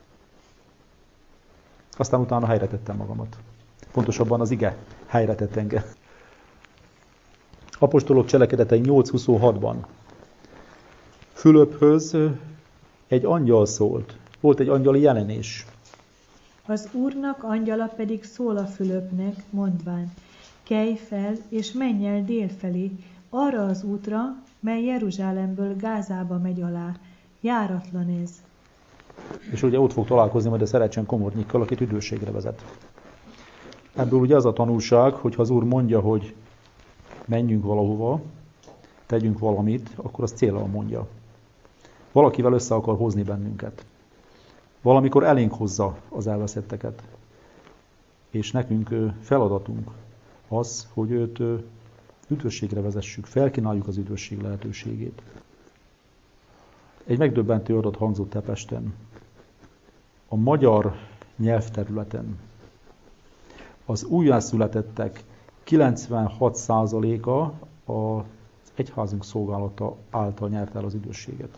Aztán utána helyre tettem magamat. Pontosabban az ige helyre tett engem. Apostolok cselekedetei nyolc huszonhatban. Fülöphöz egy angyal szólt. Volt egy angyali jelenés. Az Úrnak angyala pedig szól a Fülöpnek, mondván: kelj fel, és menj el délfelé, arra az útra, mely Jeruzsálemből Gázába megy alá. Járatlan ez. És ugye ott fog találkozni majd a Szerecsen komornyikkal, akit üdvösségre vezet. Ebből ugye az a tanulság, hogy ha az Úr mondja, hogy menjünk valahova, tegyünk valamit, akkor az céllal mondja. Valakivel össze akar hozni bennünket. Valamikor elénk hozza az elveszetteket. És nekünk feladatunk az, hogy őt üdvösségre vezessük, felkínáljuk az üdvösség lehetőségét. Egy megdöbbentő adat hangzott Tepesten. A magyar nyelvterületen az újjászületettek kilencvenhat százaléka az egyházunk szolgálata által nyert el az üdvösséget.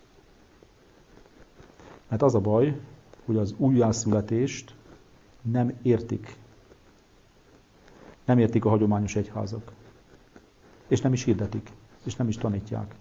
Mert az a baj, hogy az újjászületést nem értik. Nem értik a hagyományos egyházak. És nem is hirdetik. És nem is tanítják.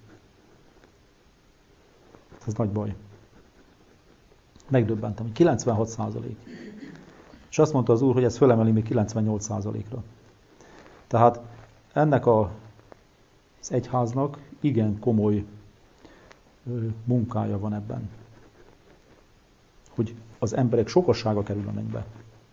Ez nagy baj. Megdöbbentem, hogy kilencvenhat százalék. És azt mondta az Úr, hogy ez fölemeli még kilencvennyolc százalékra. Tehát ennek a, az egyháznak igen komoly ö, munkája van ebben. Hogy az emberek sokassága kerül a mennybe.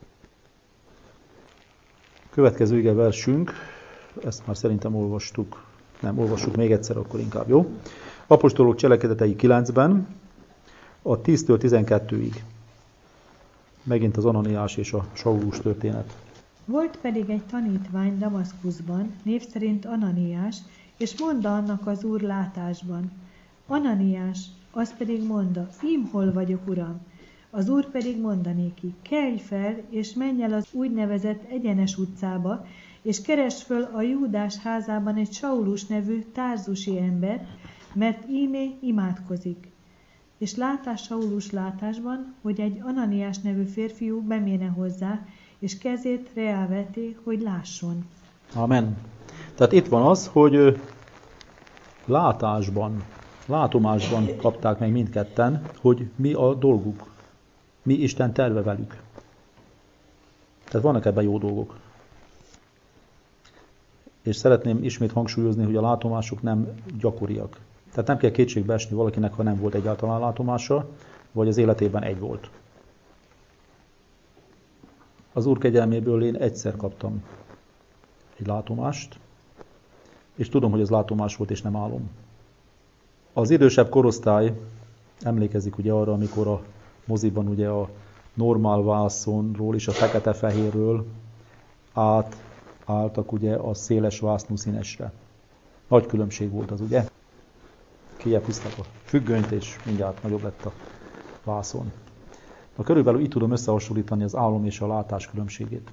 Következő ige versünk, ezt már szerintem olvastuk, nem, olvassuk még egyszer, akkor inkább jó. Apostolok cselekedetei kilencben, a tíztől tizenkettőig. Megint az Ananiás és a Saulus történet. Volt pedig egy tanítvány Damaszkuszban, név szerint Ananiás, és mondta annak az Úr látásban: Ananiás, az pedig mondta: ím hol vagyok, Uram? Az Úr pedig mondanéki: kelj fel, és menj el az úgynevezett Egyenes utcába, és keresd föl a Júdás házában egy Saulus nevű tárzusi embert, mert ímé imádkozik. És látás Saulus látásban, hogy egy Ananiás nevű férfiú beméne hozzá, és kezét reáveti, hogy lásson. Amen. Tehát itt van az, hogy látásban, látomásban kapták meg mindketten, hogy mi a dolguk. Mi Isten terve velük. Tehát vannak ebben jó dolgok. És szeretném ismét hangsúlyozni, hogy a látomások nem gyakoriak. Tehát nem kell kétségbe esni valakinek, ha nem volt egyáltalán látomása, vagy az életében egy volt. Az Úr kegyelméből én egyszer kaptam egy látomást, és tudom, hogy ez látomás volt, és nem álom. Az idősebb korosztály emlékezik ugye arra, amikor a moziban ugye a normál vászonról és a fekete-fehérről átálltak ugye a széles vásznú színesre. Nagy különbség volt az, ugye? Kijebb húzták a függönyt, és mindjárt nagyobb lett a vászon. Na, körülbelül így tudom összehasonlítani az álom és a látás különbségét.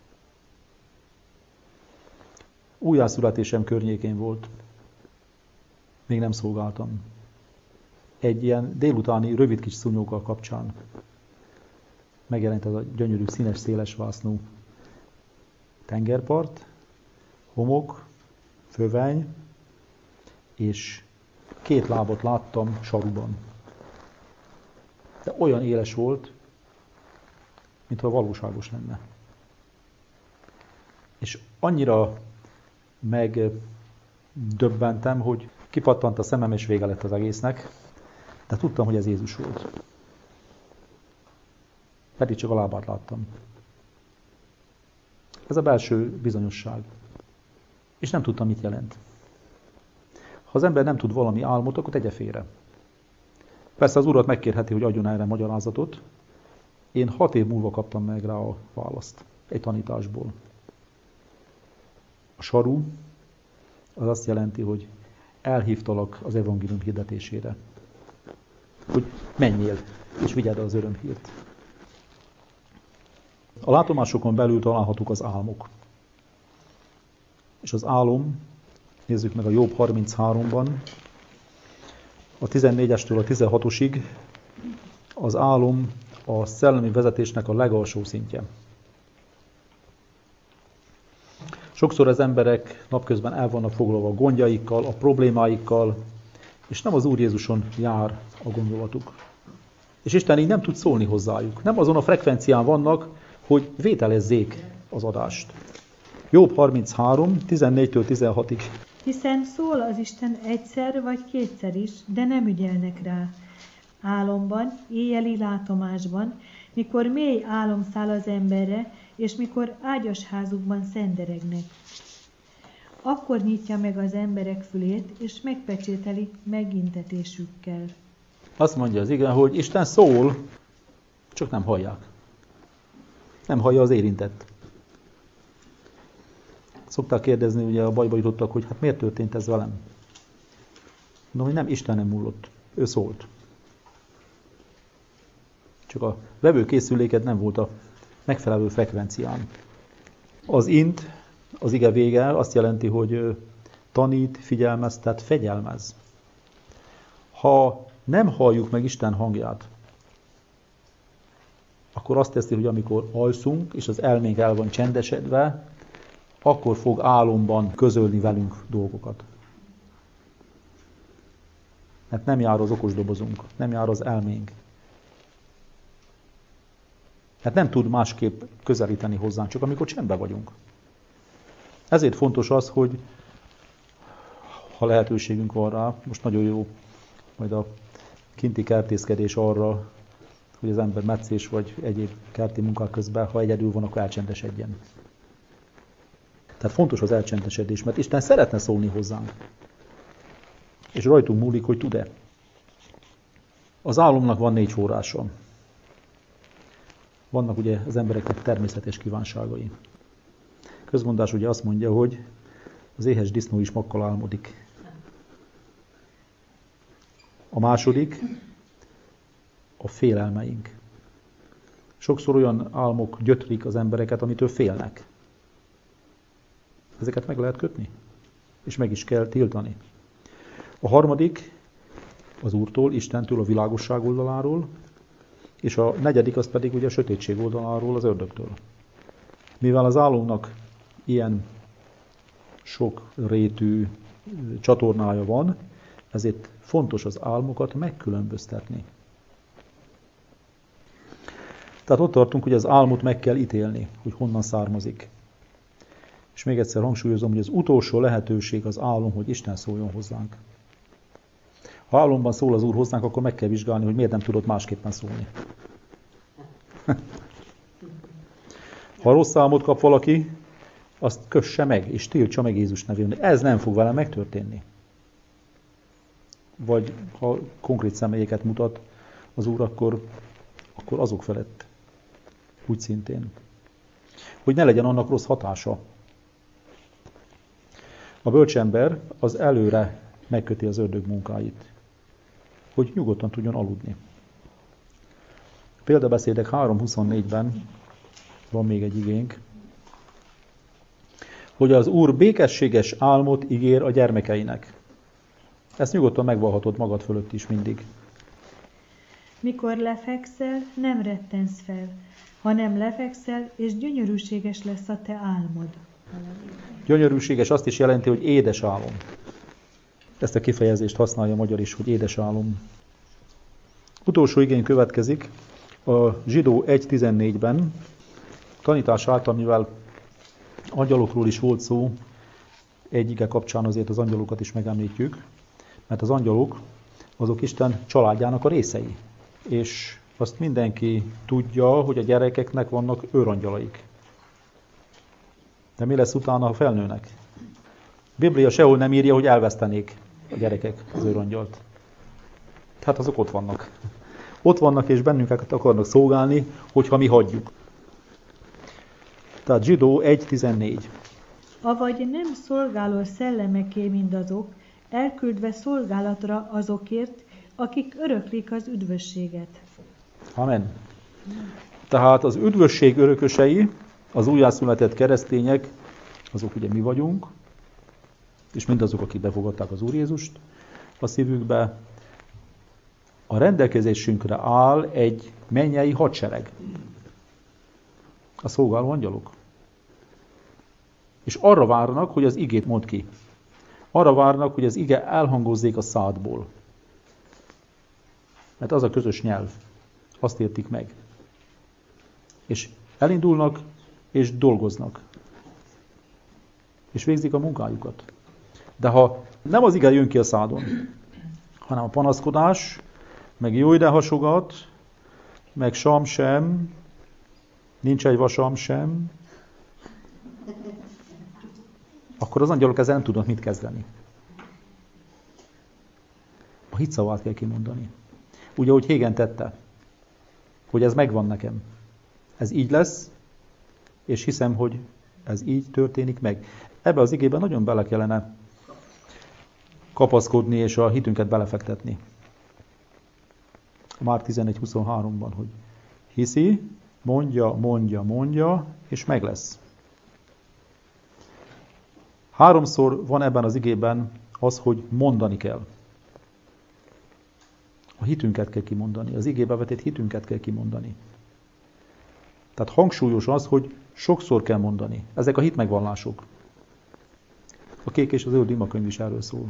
Újjászületésem környékén volt. Még nem szolgáltam. Egy ilyen délutáni rövid kis szúnyókkal kapcsán megjelent ez a gyönyörű, színes, széles vásznú tengerpart, homok, föveny, és két lábot láttam saruban. De olyan éles volt, mintha valóságos lenne. És annyira megdöbbentem, hogy kipattant a szemem, és vége lett az egésznek, de tudtam, hogy ez Jézus volt. Pedig csak a lábát láttam. Ez a belső bizonyosság. És nem tudtam, mit jelent. Ha az ember nem tud valami álmot, akkor tegye félre. Persze az Urat megkérheti, hogy adjon erre magyarázatot. Én hat év múlva kaptam meg rá a választ. Egy tanításból. A saru az azt jelenti, hogy elhívtalak az evangélium hirdetésére. Hogy menjél, és vigyed az örömhírt. A látomásokon belül találhatók az álmok. És az álom, nézzük meg a Jobb harmincháromban, a tizennégyestől a tizenhatosig az álom a szellemi vezetésnek a legalsó szintje. Sokszor az emberek napközben el vannak foglalva a gondjaikkal, a problémáikkal, és nem az Úr Jézuson jár a gondolatuk. És Isten így nem tud szólni hozzájuk. Nem azon a frekvencián vannak, hogy vételezzék az adást. Jobb harminchárom, tizennégytől tizenhatig. Hiszen szól az Isten egyszer vagy kétszer is, de nem ügyelnek rá. Álomban, éjjeli látomásban, mikor mély álom száll az emberre, és mikor ágyas házukban szenderegnek. Akkor nyitja meg az emberek fülét, és megpecsételi megintetésükkel. Azt mondja az ige, hogy Isten szól, csak nem hallják. Nem hallja az érintett. Szokták kérdezni, ugye a bajba jutottak, hogy hát miért történt ez velem? Mondom, hogy nem, Isten nem múlott. Ő szólt. Csak a vevőkészüléked nem volt a megfelelő frekvencián. Az int, az ige vége azt jelenti, hogy tanít, figyelmeztet, fegyelmez. Ha nem halljuk meg Isten hangját, akkor azt teszi, hogy amikor alszunk, és az elménk el van csendesedve, akkor fog álomban közölni velünk dolgokat. Mert nem jár az okosdobozunk, nem jár az elménk. Mert nem tud másképp közelíteni hozzánk, csak amikor csendben vagyunk. Ezért fontos az, hogy ha lehetőségünk van rá, most nagyon jó majd a kinti kertészkedés arra, hogy az ember metszés vagy egyéb kerti munkák közben, ha egyedül van, akkor elcsendesedjen. Tehát fontos az elcsendesedés, mert Isten szeretne szólni hozzánk. És rajtunk múlik, hogy tud-e. Az álomnak van négy forrása. Vannak ugye az embereknek természetes kívánságai. Közmondás ugye azt mondja, hogy az éhes disznó is makkal álmodik. A második a félelmeink. Sokszor olyan álmok gyötrik az embereket, amitől félnek. Ezeket meg lehet kötni, és meg is kell tiltani. A harmadik az Úrtól, Istentől, a világosság oldaláról, és a negyedik az pedig ugye a sötétség oldaláról, az ördögtől. Mivel az álomnak ilyen sok rétű csatornája van, ezért fontos az álmokat megkülönböztetni. Tehát ott tartunk, hogy az álmot meg kell ítélni, hogy honnan származik. És még egyszer hangsúlyozom, hogy az utolsó lehetőség az álom, hogy Isten szóljon hozzánk. Ha álomban szól az Úr hozzánk, akkor meg kell vizsgálni, hogy miért nem tudott másképpen szólni. Ha rossz álmot kap valaki, azt kösse meg, és tiltsa meg Jézus nevén. Ez nem fog vele megtörténni. vagy ha konkrét személyeket mutat az Úr, akkor, akkor azok felett úgy szintén. Hogy ne legyen annak rossz hatása. A bölcsember az előre megköti az ördög munkáit, hogy nyugodtan tudjon aludni. Példabeszédek három huszonnégyben van még egy igénk, hogy az Úr békességes álmot ígér a gyermekeinek. Ezt nyugodtan megvallhatod magad fölött is mindig. Mikor lefekszel, nem rettensz fel, hanem lefekszel, és gyönyörűséges lesz a te álmod. Gyönyörűséges azt is jelenti, hogy édes álom. Ezt a kifejezést használja a magyar is, hogy édes álom. Utolsó igény következik a Zsidó egy tizennégyben. Tanítás által, mivel angyalokról is volt szó, egy ige kapcsán azért az angyalokat is megemlítjük, mert az angyalok azok Isten családjának a részei. És azt mindenki tudja, hogy a gyerekeknek vannak őrangyalaik. De mi lesz utána, ha felnőnek? A Biblia sehol nem írja, hogy elvesztenék a gyerekek az őrangyalt. Tehát azok ott vannak. Ott vannak és bennünket akarnak szolgálni, hogyha mi hagyjuk. Tehát Zsidó egy tizennégy. Avagy nem szolgáló szellemeké mindazok, elküldve szolgálatra azokért, akik öröklik az üdvösséget. Amen. Tehát az üdvösség örökösei, az újjászületett keresztények, azok ugye mi vagyunk, és mindazok, akik befogadták az Úr Jézust a szívükbe, a rendelkezésünkre áll egy mennyei hadsereg. A szolgáló angyalok. És arra várnak, hogy az igét mondd ki. Arra várnak, hogy az ige elhangozzék a szádból. Mert az a közös nyelv. Azt értik meg. És elindulnak, és dolgoznak. És végzik a munkájukat. De ha nem az ige jön ki a szádon, hanem a panaszkodás, meg jó ide hasogat, meg sam sem, nincs egy vasam sem, akkor az angyalok ezzel nem tudnak mit kezdeni. A hitszavát kell kimondani. Úgy, ahogy Hégen tette, hogy ez megvan nekem. Ez így lesz, és hiszem, hogy ez így történik meg. Ebbe az igében nagyon bele kellene kapaszkodni, és a hitünket belefektetni. Már tizenegy huszonháromban, hogy hiszi, mondja, mondja, mondja, és meg lesz. Háromszor van ebben az igében az, hogy mondani kell. A hitünket kell kimondani. Az igébe vetett hitünket kell kimondani. Tehát hangsúlyos az, hogy sokszor kell mondani. Ezek a hitmegvallások. A kék és az zöld imakönyv is erről szól.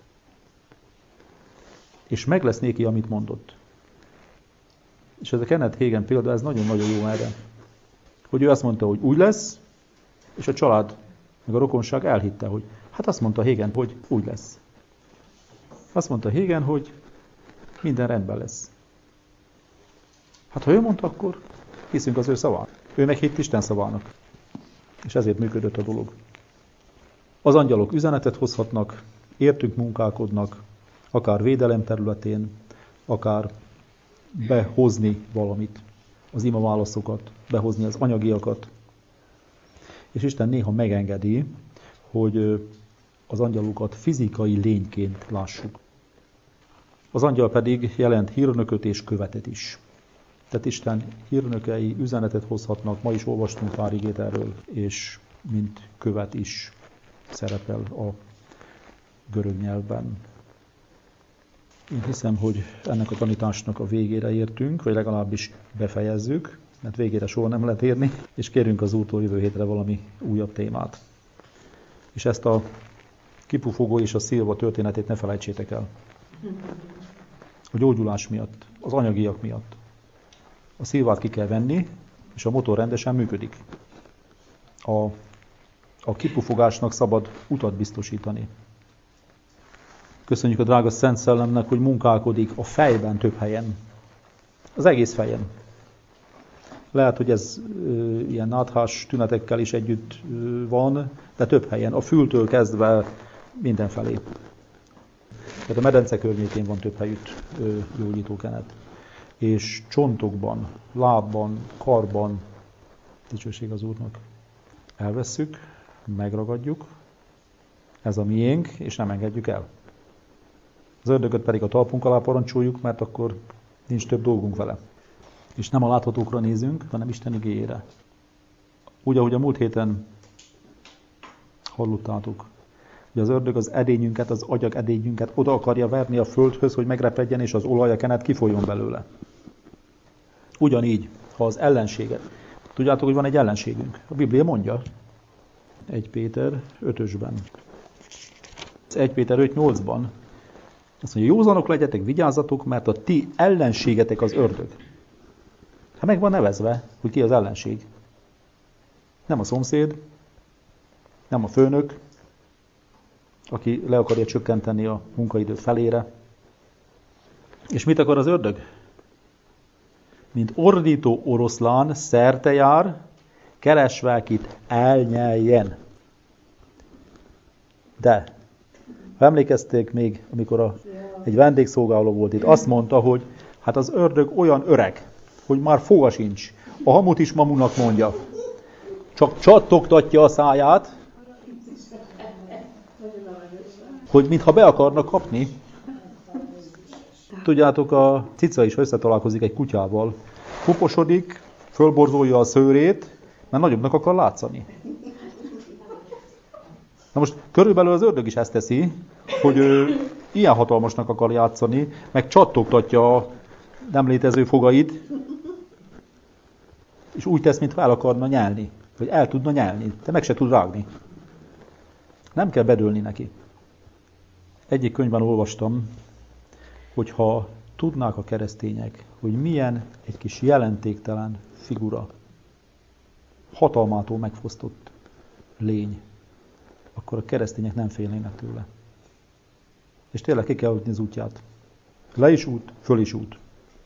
És meg lesz néki, amit mondott. És ez a Kenneth Hagin példa, ez nagyon-nagyon jó erre. Hogy ő azt mondta, hogy úgy lesz, és a család, meg a rokonság elhitte, hogy hát azt mondta Hagin, hogy úgy lesz. Azt mondta Hagin, hogy minden rendben lesz. Hát ha ő mondta, akkor hiszünk az ő szaván. Ő meg hitt Isten szavának. És ezért működött a dolog. Az angyalok üzenetet hozhatnak, értünk munkálkodnak, akár védelem területén, akár behozni valamit, az ima válaszokat, behozni az anyagiakat. És Isten néha megengedi, hogy az angyalokat fizikai lényként lássuk. Az angyal pedig jelent hírnököt és követet is. Tehát Isten hírnökei üzenetet hozhatnak, ma is olvastunk pár igét erről, és mint követ is szerepel a görög nyelvben. Én hiszem, hogy ennek a tanításnak a végére értünk, vagy legalábbis befejezzük, mert végére soha nem lehet érni, és kérünk az Úrtól jövő hétre valami újabb témát. És ezt a kipufogó és a szilva történetét ne felejtsétek el. A gyógyulás miatt, az anyagiak miatt. A szilvát ki kell venni, és a motor rendesen működik. A, a kipufogásnak szabad utat biztosítani. Köszönjük a drága Szent Szellemnek, hogy munkálkodik a fejben több helyen. Az egész fejen. Lehet, hogy ez ö, ilyen náthás tünetekkel is együtt ö, van, de több helyen. A fültől kezdve mindenfelé. Tehát a medence környékén van több helyütt gyógyítókenet. És csontokban, lábban, karban, dicsőség az Úrnak. Elvesszük, megragadjuk, ez a miénk, és nem engedjük el. Az ördögöt pedig a talpunk alá parancsoljuk, mert akkor nincs több dolgunk vele. És nem a láthatókra nézünk, hanem Isten igéjére. Úgy, ahogy a múlt héten hallottátok, hogy az ördög az edényünket, az agyag edényünket oda akarja verni a földhöz, hogy megrepedjen, és az olaj, a kenet kifolyjon belőle. Ugyanígy, ha az ellenséget. Tudjátok, hogy van egy ellenségünk. A Biblia mondja, egy Péter ötösben. egy Péter öt nyolcban. Azt mondja, józanok legyetek, vigyázzatok, mert a ti ellenségetek az ördög. Hát meg van nevezve, hogy ki az ellenség. Nem a szomszéd, nem a főnök, aki le akarja csökkenteni a munkaidőt felére. És mit akar az ördög? Mint ordító oroszlán szerte jár, keresve, akit elnyeljen. De, ha emlékezték még, amikor a, egy vendégszolgáló volt itt, azt mondta, hogy hát az ördög olyan öreg, hogy már foga sincs. A hamut is mamunak mondja. Csak csattogtatja a száját, hogy mintha be akarnak kapni. Tudjátok, a cica is összetalálkozik egy kutyával. Puposodik, fölborzolja a szőrét, mert nagyobbnak akar látszani. Na most körülbelül az ördög is ezt teszi, hogy ő ilyen hatalmasnak akar játszani, meg csattogtatja a nem létező fogait, és úgy tesz, mintha el akarna nyelni, vagy el tudna nyelni, de meg se tud rágni. Nem kell bedőlni neki. Egyik könyvben olvastam, hogyha tudnák a keresztények, hogy milyen egy kis jelentéktelen figura, hatalmától megfosztott lény, akkor a keresztények nem félnének tőle. És tényleg ki kell adni az útját. Le is út, föl is út.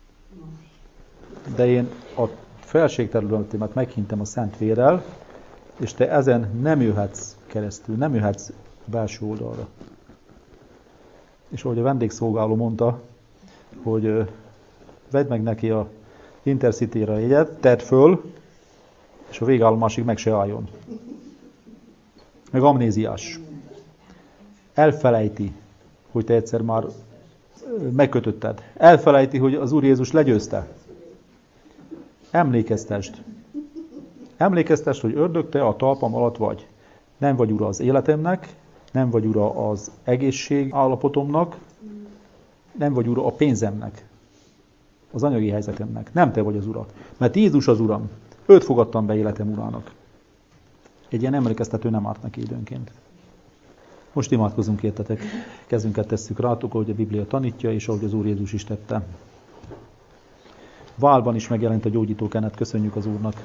De én a felségterületémet meghintem a Szent Vérrel, és te ezen nem jöhetsz keresztül, nem jöhetsz belső oldalra. És ahogy a vendégszolgáló mondta, hogy vedd meg neki a Intercity-re a jegyet, tedd föl, és a végállomásig meg se álljon. Meg amnéziás. Elfelejti, hogy te egyszer már megkötötted. Elfelejti, hogy az Úr Jézus legyőzte. Emlékeztesd. Emlékeztesd, hogy ördög, te a talpam alatt vagy. Nem vagy ura az életemnek, nem vagy ura az egészség állapotomnak, nem vagy ura a pénzemnek, az anyagi helyzetemnek. Nem te vagy az ura. Mert Jézus az Uram. Őt fogadtam be életem urának. Egy ilyen emlékeztető nem árt neki időnként. Most imádkozunk értetek. Kezünket tesszük rátok, ahogy a Biblia tanítja, és ahogy az Úr Jézus is tette. Válban is megjelent a gyógyítókenet. Köszönjük az Úrnak.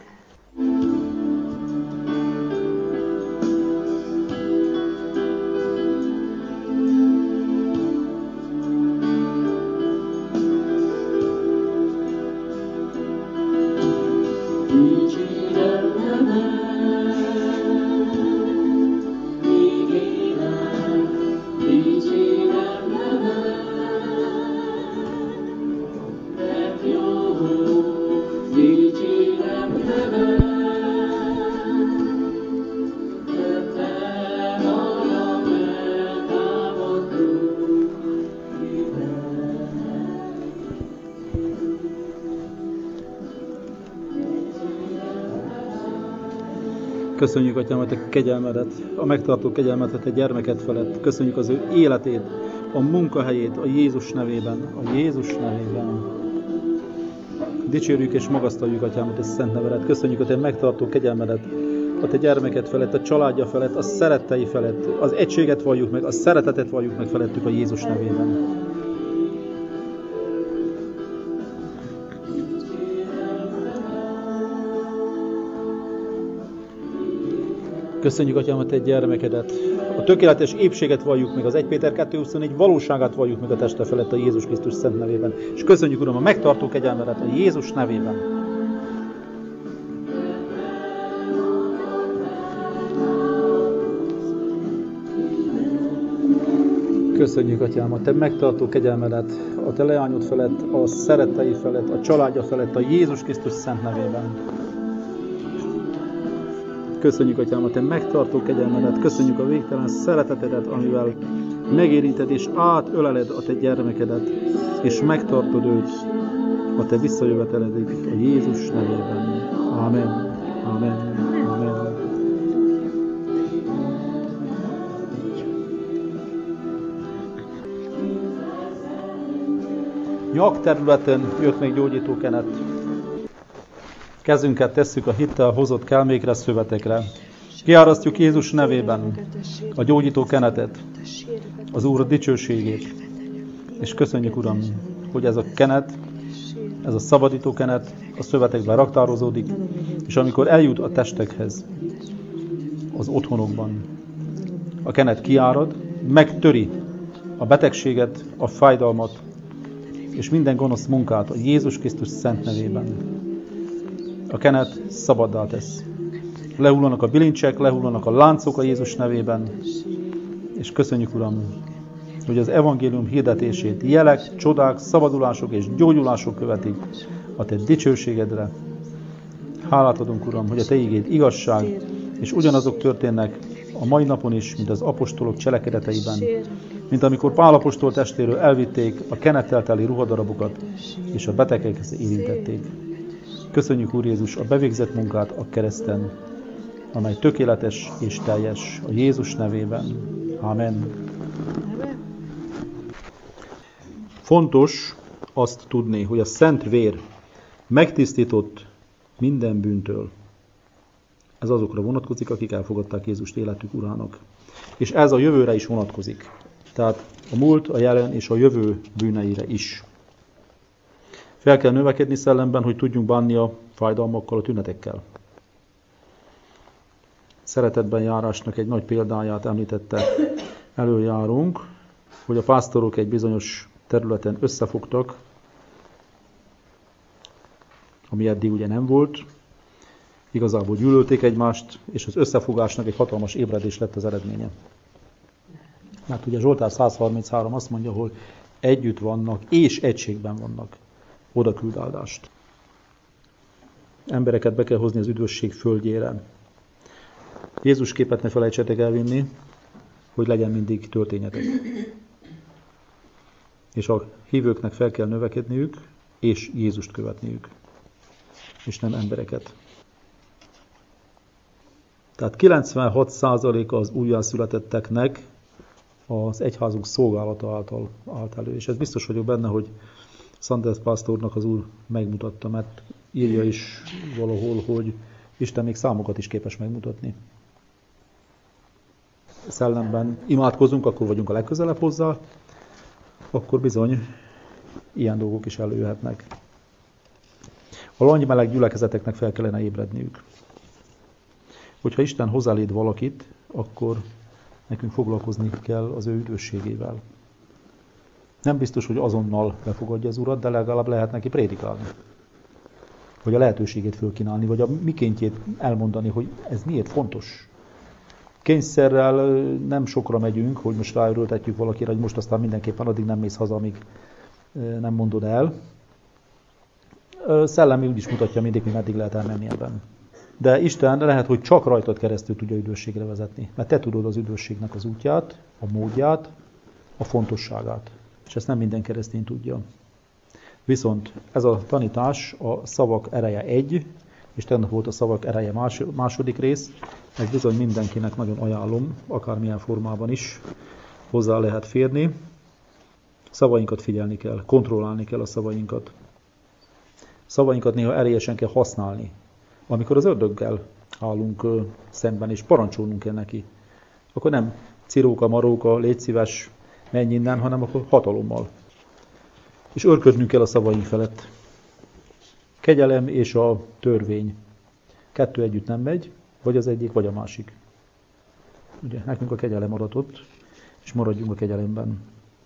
Köszönjük, Atyám, a te kegyelmedet, a megtartó kegyelmet a te gyermeket felett. Köszönjük az ő életét, a munkahelyét a Jézus nevében, a Jézus nevében. Dicsérjük és magasztaljuk, Atyám, a te szent nevedet. Köszönjük a te megtartó kegyelmedet a te gyermeket felett, a családja felett, a szerettei felett. Az egységet valljuk meg, a szeretetet valljuk meg felettük a Jézus nevében. Köszönjük, Atyám, a te gyermekedet. A tökéletes épséget valljuk meg, az egy Péter kettő huszonnégy valóságát valljuk meg a teste felett a Jézus Krisztus szent nevében. És köszönjük, Uram, a megtartó kegyelmedet a Jézus nevében. Köszönjük, Atyám, a Te megtartó kegyelmedet, a Te leányod felett, a szerettei felett, a családja felett, a Jézus Krisztus szent nevében. Köszönjük, Atyám, a Te megtartó kegyelmedet, köszönjük a végtelen szeretetedet, amivel megérinted és átöleled a Te gyermekedet, és megtartod őt a Te visszajöveteledig a Jézus nevében. Amen. Amen. Amen. Nyak területen jött még gyógyító kenet. Kezünket tesszük a hittel hozott kelmékre, szövetekre. Kiárasztjuk Jézus nevében a gyógyító kenetet, az Úr dicsőségét. És köszönjük, Uram, hogy ez a kenet, ez a szabadító kenet a szövetekben raktározódik, és amikor eljut a testekhez, az otthonokban, a kenet kiárad, megtöri a betegséget, a fájdalmat, és minden gonosz munkát a Jézus Krisztus szent nevében. A kenet szabaddá tesz. Lehullanak a bilincsek, lehullanak a láncok a Jézus nevében, és köszönjük, Uram, hogy az evangélium hirdetését jelek, csodák, szabadulások és gyógyulások követik a Te dicsőségedre. Hálát adunk, Uram, hogy a Te igéd igazság, és ugyanazok történnek a mai napon is, mint az apostolok cselekedeteiben, mint amikor Pál apostol testéről elvitték a kenettel teli ruhadarabokat, és a betegekhez érintették. Köszönjük, Úr Jézus, a bevégzett munkát a kereszten, amely tökéletes és teljes a Jézus nevében. Amen. Fontos azt tudni, hogy a szent vér megtisztított minden bűntől. Ez azokra vonatkozik, akik elfogadták Jézust életük urának. És ez a jövőre is vonatkozik. Tehát a múlt, a jelen és a jövő bűneire is. Fel kell növekedni szellemben, hogy tudjunk bánni a fájdalmakkal, a tünetekkel. Szeretetben járásnak egy nagy példáját említette előjárunk, hogy a pásztorok egy bizonyos területen összefogtak, ami eddig ugye nem volt. Igazából gyűlölték egymást, és az összefogásnak egy hatalmas ébredés lett az eredménye. Mert ugye Zsoltár száz harminchárom azt mondja, hogy együtt vannak, és egységben vannak. Oda küld áldást. Embereket be kell hozni az üdvösség földjére. Jézus képet ne felejtsetek elvinni, hogy legyen mindig történjetek. És a hívőknek fel kell növekedniük, és Jézust követniük. És nem embereket. Tehát kilencvenhat százaléka az újjászületetteknek az egyházunk szolgálata által állt elő. És ez biztos vagyok benne, hogy Sanders pásztornak az Úr megmutatta, mert írja is valahol, hogy Isten még számokat is képes megmutatni. Szellemben imádkozunk, akkor vagyunk a legközelebb hozzá, akkor bizony ilyen dolgok is előjöhetnek. A langymeleg gyülekezeteknek fel kellene ébredniük. Hogyha Isten hozzáléd valakit, akkor nekünk foglalkozni kell az ő üdvösségével. Nem biztos, hogy azonnal befogadja az Urat, de legalább lehet neki prédikálni. Vagy a lehetőségét fölkínálni, vagy a mikéntjét elmondani, hogy ez miért fontos. Kényszerrel nem sokra megyünk, hogy most ráörültetjük valakire, hogy most aztán mindenképpen addig nem mész haza, amíg nem mondod el. Szellemi úgy is mutatja mindig, hogy meddig lehet elmenni ebben. De Isten lehet, hogy csak rajtad keresztül tudja üdvösségre vezetni. Mert te tudod az üdvösségnek az útját, a módját, a fontosságát. És ezt nem minden keresztény tudja. Viszont ez a tanítás, a szavak ereje egy, és tegnap volt a szavak ereje más, második rész, ez bizony mindenkinek nagyon ajánlom, akármilyen formában is hozzá lehet férni. Szavainkat figyelni kell, kontrollálni kell a szavainkat. Szavainkat néha erélyesen kell használni. Amikor az ördöggel állunk szemben, és parancsolnunk kell neki, akkor nem ciróka, maróka, légy szíves, menj innen, hanem akkor hatalommal. És örködnünk kell a szavaink felett. Kegyelem és a törvény. Kettő együtt nem megy, vagy az egyik, vagy a másik. Ugye, nekünk a kegyelem adatott, és maradjunk a kegyelemben.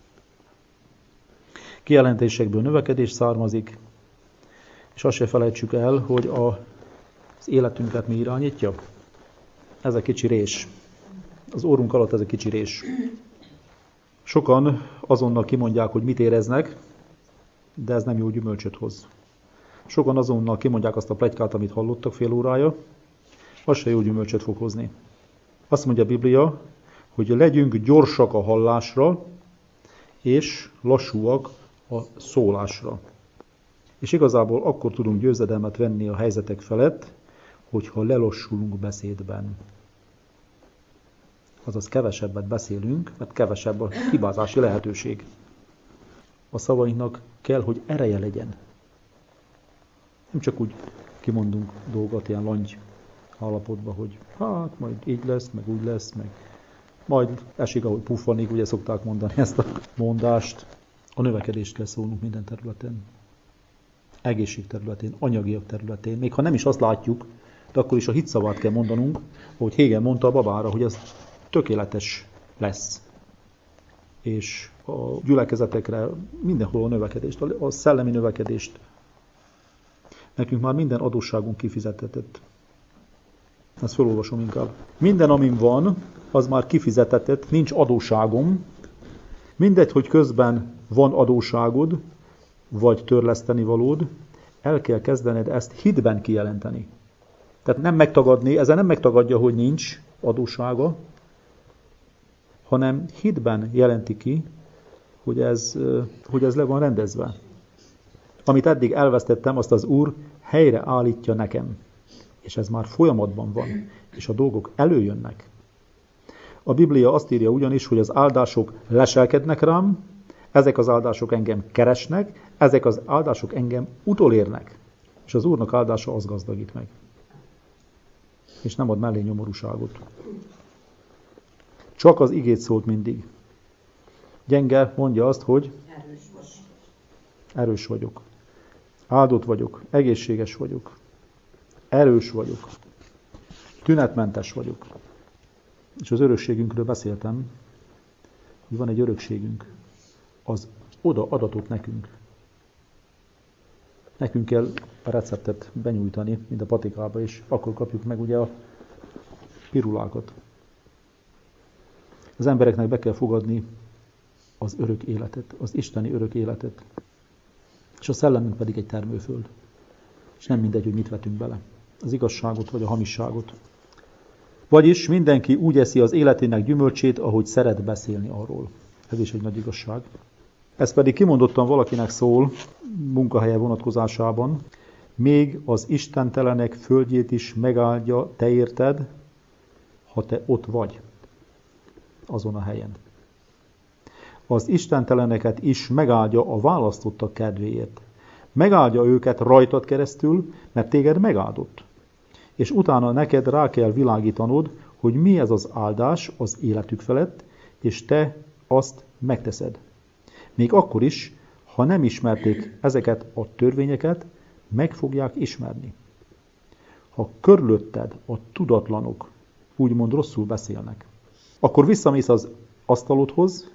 Kijelentésekből növekedés származik, és azt se felejtsük el, hogy a, az életünket mi irányítja. Ez a kicsi rés. Az orrunk alatt ez a kicsi rés. Sokan azonnal kimondják, hogy mit éreznek, de ez nem jó gyümölcsöt hoz. Sokan azonnal kimondják azt a pletykát, amit hallottak fél órája, az se jó gyümölcsöt fog hozni. Azt mondja a Biblia, hogy legyünk gyorsak a hallásra, és lassúak a szólásra. És igazából akkor tudunk győzedelmet venni a helyzetek felett, hogyha lelassulunk beszédben. Azaz kevesebbet beszélünk, mert kevesebb a hibázási lehetőség. A szavainknak kell, hogy ereje legyen. Nem csak úgy kimondunk dolgot ilyen langy állapotban, hogy hát majd így lesz, meg úgy lesz, meg majd esik, ahogy puffanig, ugye szokták mondani ezt a mondást. A növekedést kell szólnunk minden területen. Egészség területén, anyagiak területén. Még ha nem is azt látjuk, de akkor is a hitszavát kell mondanunk, ahogy Hégel mondta a babára, hogy ez tökéletes lesz. És a gyülekezetekre mindenhol a növekedést, a szellemi növekedést. Nekünk már minden adósságunk kifizetett. Ezt felolvasom inkább. Minden, amin van, az már kifizetett, nincs adósságom. Mindegy, hogy közben van adósságod, vagy törleszteni valód, el kell kezdened ezt hitben kijelenteni. Tehát nem megtagadni, ezzel nem megtagadja, hogy nincs adóssága, hanem hitben jelenti ki, hogy ez, hogy ez le van rendezve. Amit eddig elvesztettem, azt az Úr helyre állítja nekem. És ez már folyamatban van, és a dolgok előjönnek. A Biblia azt írja ugyanis, hogy az áldások leselkednek rám, ezek az áldások engem keresnek, ezek az áldások engem utolérnek. És az Úrnak áldása az gazdagít meg. És nem ad mellé nyomorúságot. Csak az igét szólt mindig. Gyenge mondja azt, hogy erős vagyok. Áldott vagyok, egészséges vagyok. Erős vagyok. Tünetmentes vagyok. És az örökségünkről beszéltem, hogy van egy örökségünk. Az oda adatot nekünk. Nekünk kell a receptet benyújtani, mint a patikába, és akkor kapjuk meg ugye a pirulákat. Az embereknek be kell fogadni az örök életet, az isteni örök életet. És a szellemünk pedig egy termőföld. És nem mindegy, hogy mit vetünk bele. Az igazságot vagy a hamisságot. Vagyis mindenki úgy eszi az életének gyümölcsét, ahogy szeret beszélni arról. Ez is egy nagy igazság. Ez pedig kimondottan valakinek szól munkahelye vonatkozásában. Még az istentelenek földjét is megáldja, te érted, ha te ott vagy, azon a helyen. Az istenteleneket is megáldja a választottak kedvéért. Megáldja őket rajtad keresztül, mert téged megáldott. És utána neked rá kell világítanod, hogy mi ez az áldás az életük felett, és te azt megteszed. Még akkor is, ha nem ismerték ezeket a törvényeket, meg fogják ismerni. Ha körülötted a tudatlanok úgymond rosszul beszélnek, akkor visszamész az asztalodhoz,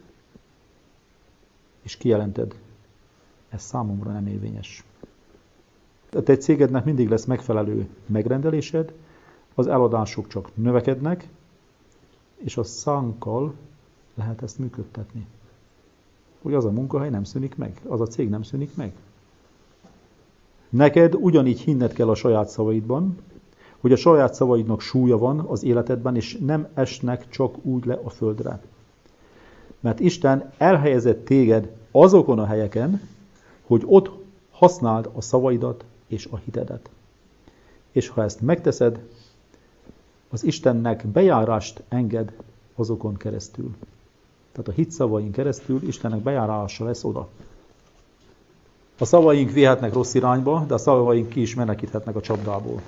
és kijelented, ez számomra nem érvényes. A te cégednek mindig lesz megfelelő megrendelésed, az eladások csak növekednek, és a szánkkal lehet ezt működtetni. Hogy az a munkahely nem szűnik meg, az a cég nem szűnik meg. Neked ugyanígy hinned kell a saját szavaidban, hogy a saját szavaidnak súlya van az életedben, és nem esnek csak úgy le a földre. Mert Isten elhelyezett téged azokon a helyeken, hogy ott használd a szavaidat és a hitedet. És ha ezt megteszed, az Istennek bejárást enged azokon keresztül. Tehát a hit szavaink keresztül Istennek bejárása lesz oda. A szavaink vihetnek rossz irányba, de a szavaink ki is menekíthetnek a csapdából.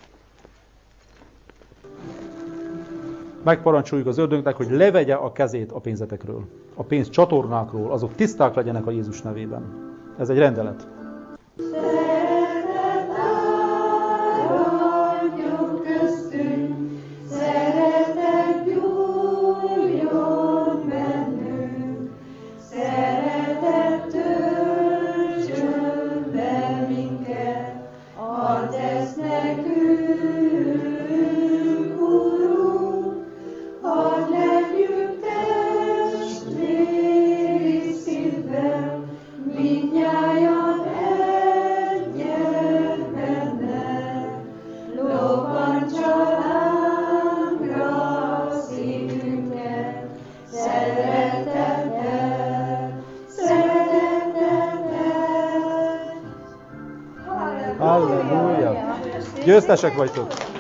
Megparancsoljuk az ördögnek, hogy levegye a kezét a pénzetekről. A pénz csatornákról, azok tiszták legyenek a Jézus nevében. Ez egy rendelet. Hadd legyünk testvérek. Halleluja! Győztesek vagytok!